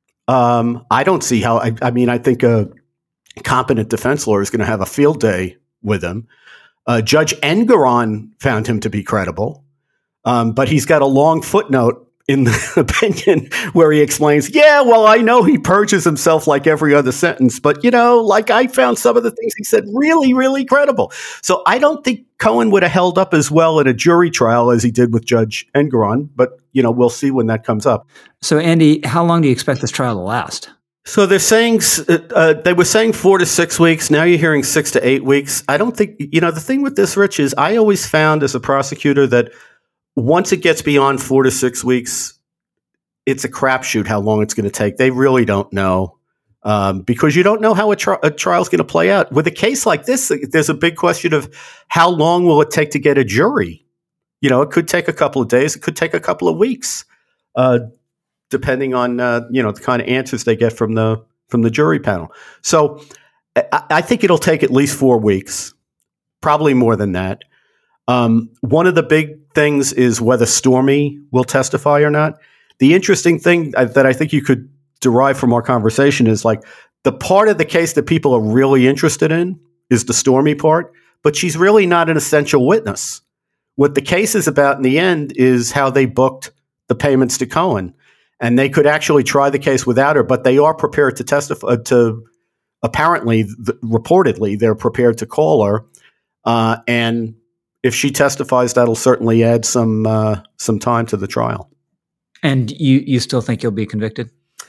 Um, I don't see how, I, I mean, I think a competent defense lawyer is going to have a field day with him. Uh, Judge Engoron found him to be credible. Um, but he's got a long footnote in the opinion where he explains, yeah, well, I know he perjures himself like every other sentence, but, you know, like I found some of the things he said really, really credible. So I don't think Cohen would have held up as well at a jury trial as he did with Judge Engoron, but, you know, we'll see when that comes up. So, Andy, how long do you expect this trial to last? So they're saying, uh, they were saying four to six weeks. Now you're hearing six to eight weeks. I don't think, you know, the thing with this, Rich, is I always found as a prosecutor that once it gets beyond four to six weeks, it's a crapshoot how long it's going to take. They really don't know um, because you don't know how a, tri- a trial is going to play out. With a case like this, there's a big question of how long will it take to get a jury? You know, it could take a couple of days. It could take a couple of weeks, uh, depending on uh, you know the kind of answers they get from the from the jury panel. So I, I think it'll take at least four weeks, probably more than that. Um, one of the big things is whether Stormy will testify or not. The interesting thing that I think you could derive from our conversation is like the part of the case that people are really interested in is the Stormy part, but she's really not an essential witness. What the case is about in the end is how they booked the payments to Cohen. And they could actually try the case without her, but they are prepared to testify to, apparently, th- reportedly, they're prepared to call her. Uh, and if she testifies, that'll certainly add some uh, some time to the trial. And you, you still think you'll be convicted?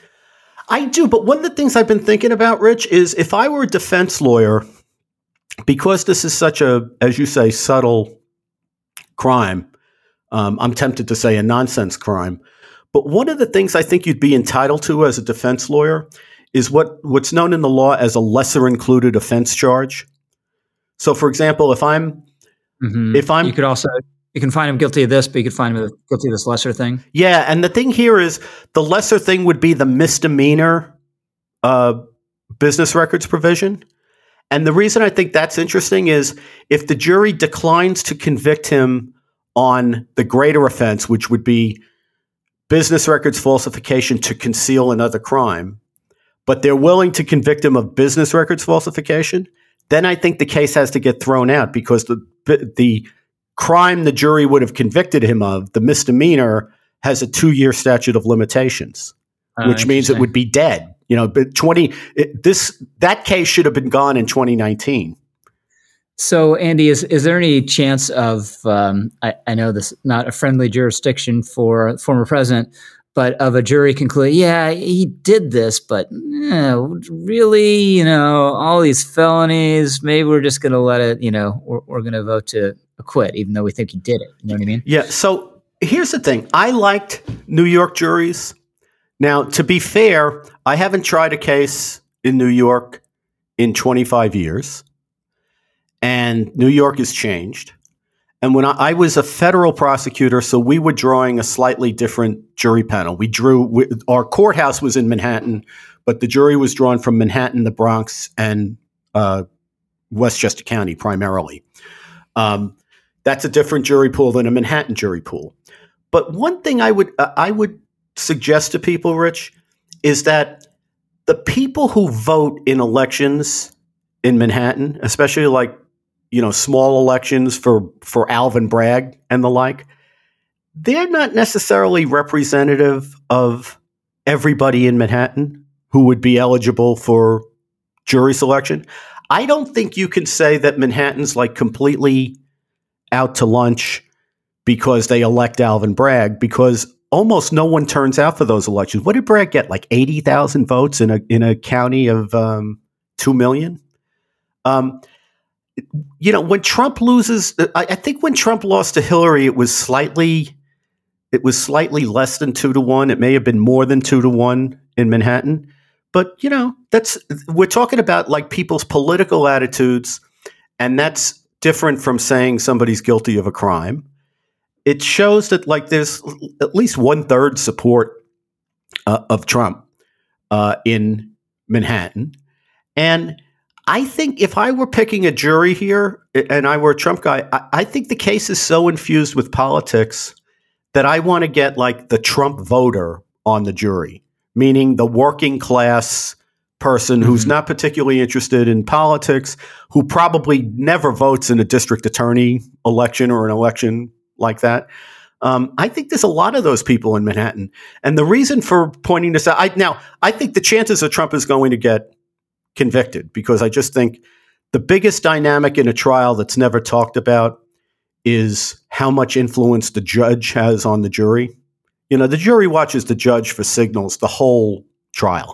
I do, but one of the things I've been thinking about, Rich, is if I were a defense lawyer, because this is such a, as you say, subtle crime, um, I'm tempted to say a nonsense crime, but one of the things I think you'd be entitled to as a defense lawyer is what, what's known in the law as a lesser included offense charge. So, for example, if I'm Mm-hmm. If I'm, you could also you can find him guilty of this, but you could find him guilty of this lesser thing. Yeah, and the thing here is the lesser thing would be the misdemeanor uh, business records provision. And the reason I think that's interesting is if the jury declines to convict him on the greater offense, which would be business records falsification to conceal another crime, but they're willing to convict him of business records falsification, then I think the case has to get thrown out because the the crime the jury would have convicted him of, the misdemeanor, has a two-year statute of limitations, uh, which means it would be dead. You know, but twenty it, this that case should have been gone in twenty nineteen. So, Andy, is is there any chance of um, I, I know this is not a friendly jurisdiction for former president, but of a jury conclude, yeah, he did this, but eh, really, you know, all these felonies, maybe we're just going to let it, you know, we're, we're going to vote to acquit, even though we think he did it. You know what I mean? Yeah. So here's the thing. I liked New York juries. Now, to be fair, I haven't tried a case in New York in twenty-five years, and New York has changed. And when I, I was a federal prosecutor, so we were drawing a slightly different jury panel. We drew, we, our courthouse was in Manhattan, but the jury was drawn from Manhattan, the Bronx, and uh, Westchester County primarily. Um, that's a different jury pool than a Manhattan jury pool. But one thing I would uh, I would suggest to people, Rich, is that the people who vote in elections in Manhattan, especially like you know, small elections for, for Alvin Bragg and the like, they're not necessarily representative of everybody in Manhattan who would be eligible for jury selection. I don't think you can say that Manhattan's like completely out to lunch because they elect Alvin Bragg, because almost no one turns out for those elections. What did Bragg get? Like eighty thousand votes in a in a county of um, two million? Um You know, when Trump loses, I, I think when Trump lost to Hillary, it was slightly, it was slightly less than two to one. It may have been more than two to one in Manhattan, but you know, that's we're talking about like people's political attitudes, and that's different from saying somebody's guilty of a crime. It shows that like there's at least one third support uh, of Trump uh, in Manhattan, and I think if I were picking a jury here and I were a Trump guy, I, I think the case is so infused with politics that I want to get like the Trump voter on the jury, meaning the working class person who's mm-hmm. not particularly interested in politics, who probably never votes in a district attorney election or an election like that. Um, I think there's a lot of those people in Manhattan. And the reason for pointing this out, I, now, I think the chances that Trump is going to get convicted, because I just think the biggest dynamic in a trial that's never talked about is how much influence the judge has on the jury. You know, the jury watches the judge for signals the whole trial.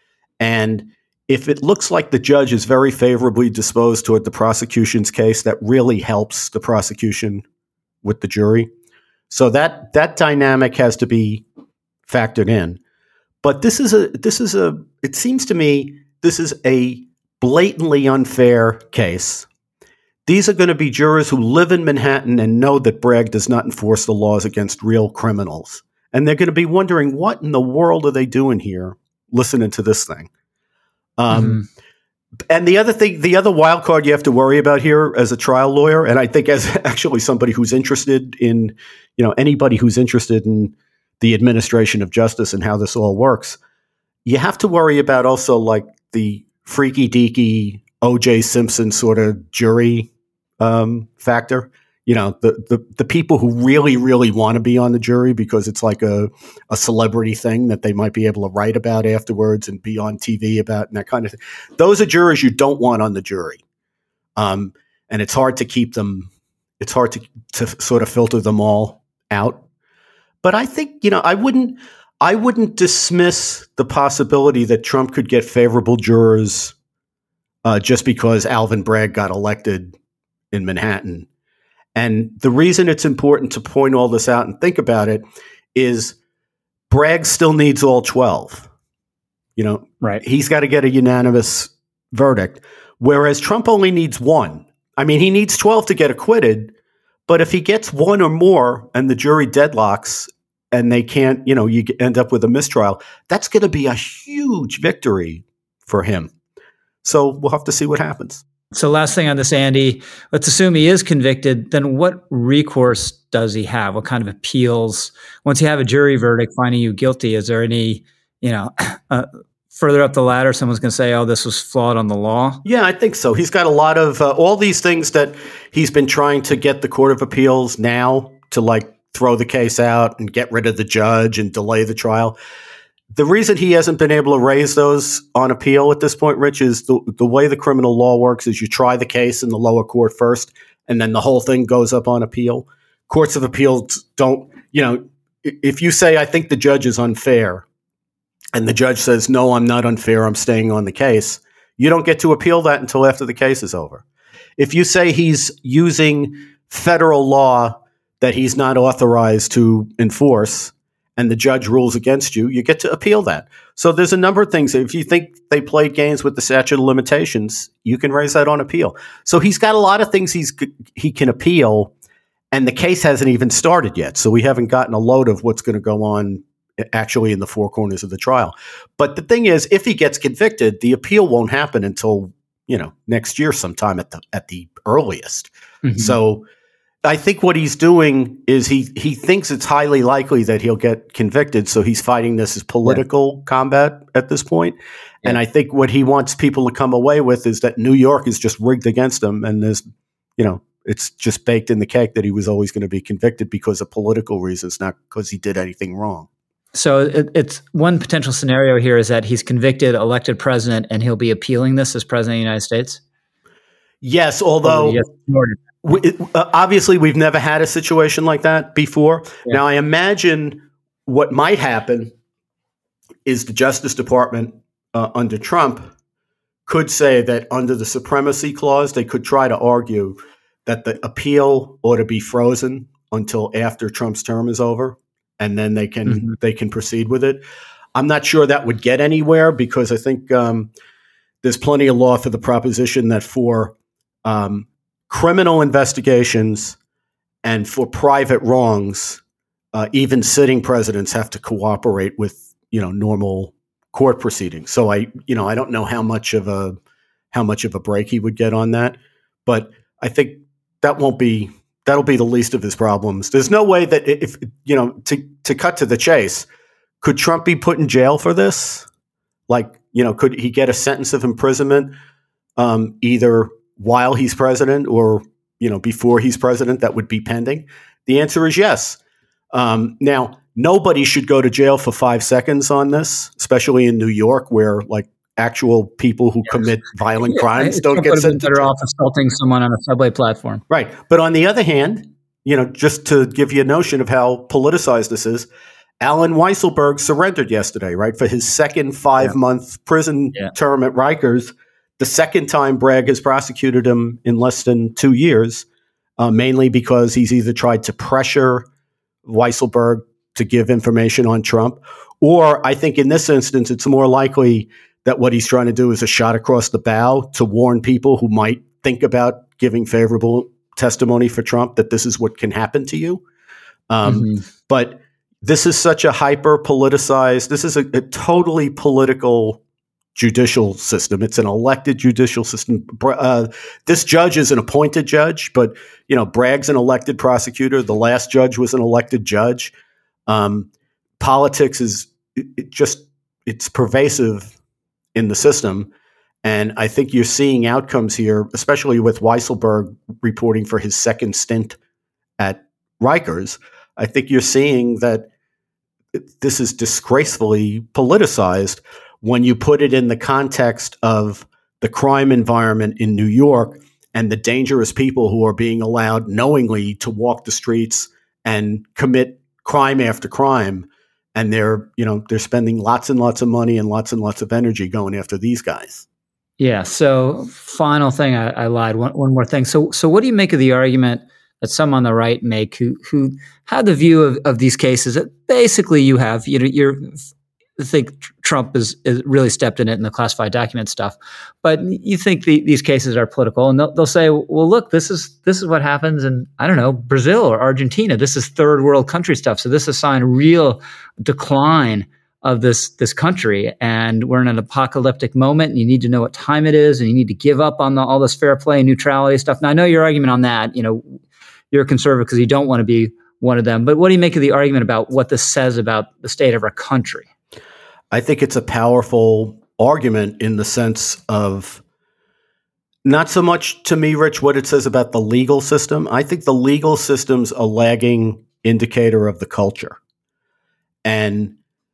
And if it looks like the judge is very favorably disposed toward the prosecution's case, that really helps the prosecution with the jury. So that that dynamic has to be factored in. But this is a this is a it seems to me this is a blatantly unfair case. These are going to be jurors who live in Manhattan and know that Bragg does not enforce the laws against real criminals. And they're going to be wondering, what in the world are they doing here listening to this thing? Um, mm-hmm. And the other thing, the other wild card you have to worry about here as a trial lawyer, and I think as actually somebody who's interested in, you know, anybody who's interested in the administration of justice and how this all works, you have to worry about also like the freaky deaky O J Simpson sort of jury um, factor. You know, the, the the people who really, really want to be on the jury because it's like a, a celebrity thing that they might be able to write about afterwards and be on T V about and that kind of thing. Those are jurors you don't want on the jury. Um, and it's hard to keep them, it's hard to, to sort of filter them all out. But I think, you know, I wouldn't, I wouldn't dismiss the possibility that Trump could get favorable jurors uh, just because Alvin Bragg got elected in Manhattan. And the reason it's important to point all this out and think about it is Bragg still needs all twelve. You know, right. He's got to get a unanimous verdict, whereas Trump only needs one. I mean, he needs twelve to get acquitted, but if he gets one or more and the jury deadlocks and they can't, you know, you end up with a mistrial, that's going to be a huge victory for him. So we'll have to see what happens. So last thing on this, Andy, let's assume he is convicted. Then what recourse does he have? What kind of appeals? Once you have a jury verdict finding you guilty, is there any, you know, uh, further up the ladder, someone's going to say, oh, this was flawed on the law? Yeah, I think so. He's got a lot of uh, all these things that he's been trying to get the Court of Appeals now to like throw the case out and get rid of the judge and delay the trial. The reason he hasn't been able to raise those on appeal at this point, Rich, is the, the way the criminal law works is you try the case in the lower court first, and then the whole thing goes up on appeal. Courts of appeals don't, you know, if you say, I think the judge is unfair, and the judge says, no, I'm not unfair, I'm staying on the case, you don't get to appeal that until after the case is over. If you say he's using federal law that he's not authorized to enforce, and the judge rules against you, you get to appeal that. So there's a number of things. If you think they played games with the statute of limitations, you can raise that on appeal. So he's got a lot of things he's he can appeal, and the case hasn't even started yet. So we haven't gotten a load of what's going to go on actually in the four corners of the trial. But the thing is, if he gets convicted, the appeal won't happen until, you know, next year sometime at the at the earliest. Mm-hmm. So I think what he's doing is he he thinks it's highly likely that he'll get convicted, so he's fighting this as political yeah. combat at this point. Yeah. And I think what he wants people to come away with is that New York is just rigged against him, and there's, you know, it's just baked in the cake that he was always going to be convicted because of political reasons, not because he did anything wrong. So it, it's one potential scenario here is that he's convicted, elected president, and he'll be appealing this as president of the United States? Yes, although we, uh, obviously we've never had a situation like that before. Yeah. Now, I imagine what might happen is the Justice Department uh, under Trump could say that under the supremacy clause, they could try to argue that the appeal ought to be frozen until after Trump's term is over, and then they can mm-hmm. they can proceed with it. I'm not sure that would get anywhere because I think um, there's plenty of law for the proposition that for um, criminal investigations and for private wrongs, uh, even sitting presidents have to cooperate with, you know, normal court proceedings. So I, you know, I don't know how much of a how much of a break he would get on that. But I think that won't be, that'll be the least of his problems. There's no way that if, you know, to, to cut to the chase, could Trump be put in jail for this? Like, you know, could he get a sentence of imprisonment um, either while he's president or, you know, before he's president that would be pending? The answer is yes. Um, now, nobody should go to jail for five seconds on this, especially in New York, where like actual people who yes. commit violent yeah, crimes don't get sent to better off assaulting someone on a subway platform. Right. But on the other hand, you know, just to give you a notion of how politicized this is, Alan Weisselberg surrendered yesterday, right, for his second five-month yeah. prison yeah. term at Rikers, the second time Bragg has prosecuted him in less than two years, uh, mainly because he's either tried to pressure Weisselberg to give information on Trump, or I think in this instance, it's more likely that what he's trying to do is a shot across the bow to warn people who might think about giving favorable testimony for Trump that this is what can happen to you. Um, mm-hmm. But this is such a hyper politicized, this is a, a totally political judicial system. It's an elected judicial system. Uh, this judge is an appointed judge, but you know, Bragg's an elected prosecutor. The last judge was an elected judge. Um, politics is it, it just, it's pervasive in the system. And I think you're seeing outcomes here, especially with Weisselberg reporting for his second stint at Rikers. I think you're seeing that this is disgracefully politicized when you put it in the context of the crime environment in New York and the dangerous people who are being allowed knowingly to walk the streets and commit crime after crime. And they're, you know, they're spending lots and lots of money and lots and lots of energy going after these guys. Yeah. So final thing, I, I lied. One, one more thing. So, so what do you make of the argument that some on the right make who who had the view of, of these cases that basically you have, you know, you're think Trump is, is really stepped in it in the classified document stuff, but you think the, these cases are political, and they'll, they'll say, well, look, this is this is what happens in, I don't know, Brazil or Argentina. This is third world country stuff. So this is a sign of real decline of this this country, and we're in an apocalyptic moment, and you need to know what time it is, and you need to give up on the, all this fair play and neutrality stuff. Now, I know your argument on that, you know, you're a conservative because you don't want to be one of them, but what do you make of the argument about what this says about the state of our country? I think it's a powerful argument in the sense of not so much to me, Rich, what it says about the legal system. I think the legal system's a lagging indicator of the culture. And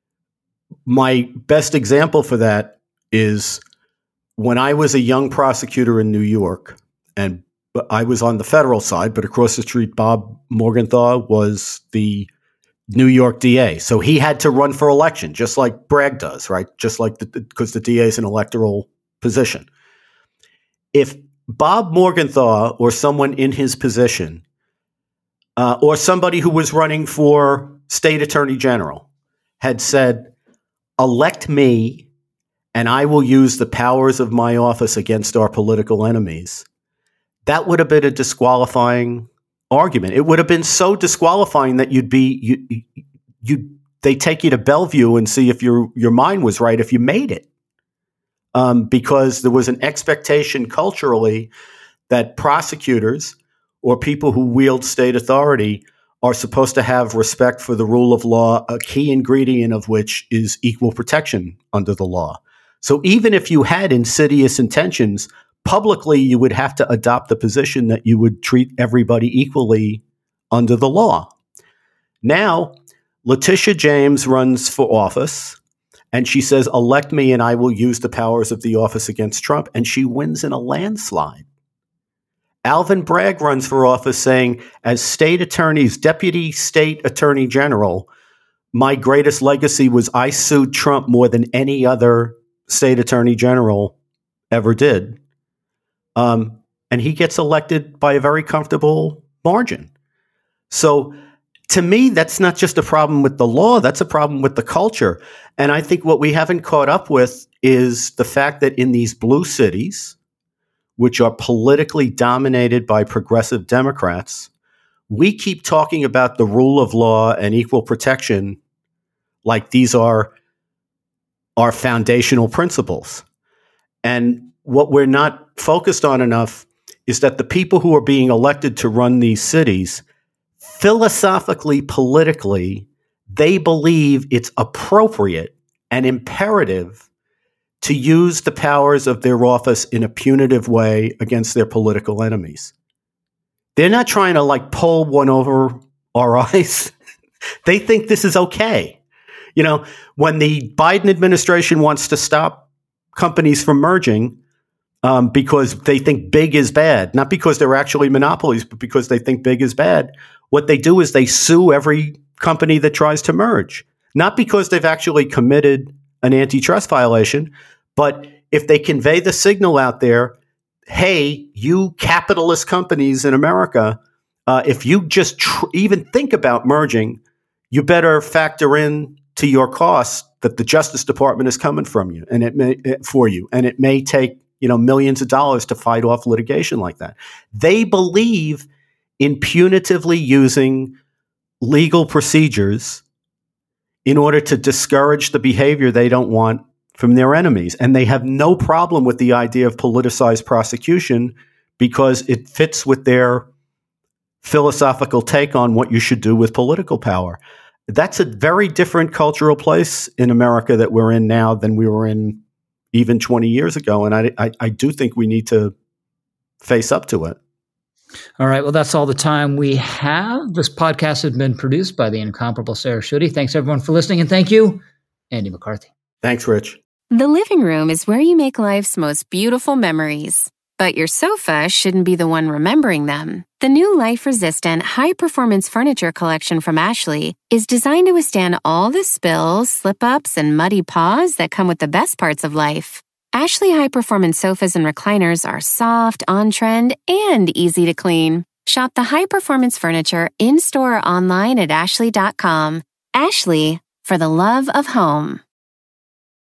my best example for that is when I was a young prosecutor in New York, and I was on the federal side, but across the street, Bob Morgenthau was the New York D A. So he had to run for election, just like Bragg does, right? Just like because the, the D A is an electoral position. If Bob Morgenthau or someone in his position, uh, or somebody who was running for state attorney general had said, elect me and I will use the powers of my office against our political enemies, that would have been a disqualifying argument. It would have been so disqualifying that you'd be you you they take you to Bellevue and see if your your mind was right if you made it, um, because there was an expectation culturally that prosecutors or people who wield state authority are supposed to have respect for the rule of law, a key ingredient of which is equal protection under the law. So even if you had insidious intentions, publicly, you would have to adopt the position that you would treat everybody equally under the law. Now, Letitia James runs for office, and she says, elect me and I will use the powers of the office against Trump, and she wins in a landslide. Alvin Bragg runs for office saying, as state attorneys, deputy state attorney general, my greatest legacy was I sued Trump more than any other state attorney general ever did. Um, and he gets elected by a very comfortable margin. So to me, that's not just a problem with the law, that's a problem with the culture. And I think what we haven't caught up with is the fact that in these blue cities, which are politically dominated by progressive Democrats, we keep talking about the rule of law and equal protection like these are our foundational principles. And what we're not focused on enough is that the people who are being elected to run these cities, philosophically, politically, they believe it's appropriate and imperative to use the powers of their office in a punitive way against their political enemies. They're not trying to like pull one over our eyes. They think this is okay. You know, when the Biden administration wants to stop companies from merging um, because they think big is bad, not because they're actually monopolies, but because they think big is bad, what they do is they sue every company that tries to merge, not because they've actually committed an antitrust violation, but if they convey the signal out there, hey, you capitalist companies in America, uh, if you just tr- even think about merging, you better factor in to your costs that the Justice Department is coming from you and it may for you, and it may take you know millions of dollars to fight off litigation like that. They believe in punitively using legal procedures in order to discourage the behavior they don't want from their enemies. And they have no problem with the idea of politicized prosecution because it fits with their philosophical take on what you should do with political power. That's a very different cultural place in America that we're in now than we were in even twenty years ago. And I, I, I do think we need to face up to it. All right. Well, that's all the time we have. This podcast has been produced by the incomparable Sarah Schutte. Thanks, everyone, for listening. And thank you, Andy McCarthy. Thanks, Rich. The living room is where you make life's most beautiful memories. But your sofa shouldn't be the one remembering them. The new life-resistant, high-performance furniture collection from Ashley is designed to withstand all the spills, slip-ups, and muddy paws that come with the best parts of life. Ashley high-performance sofas and recliners are soft, on-trend, and easy to clean. Shop the high-performance furniture in-store or online at ashley dot com. Ashley, for the love of home.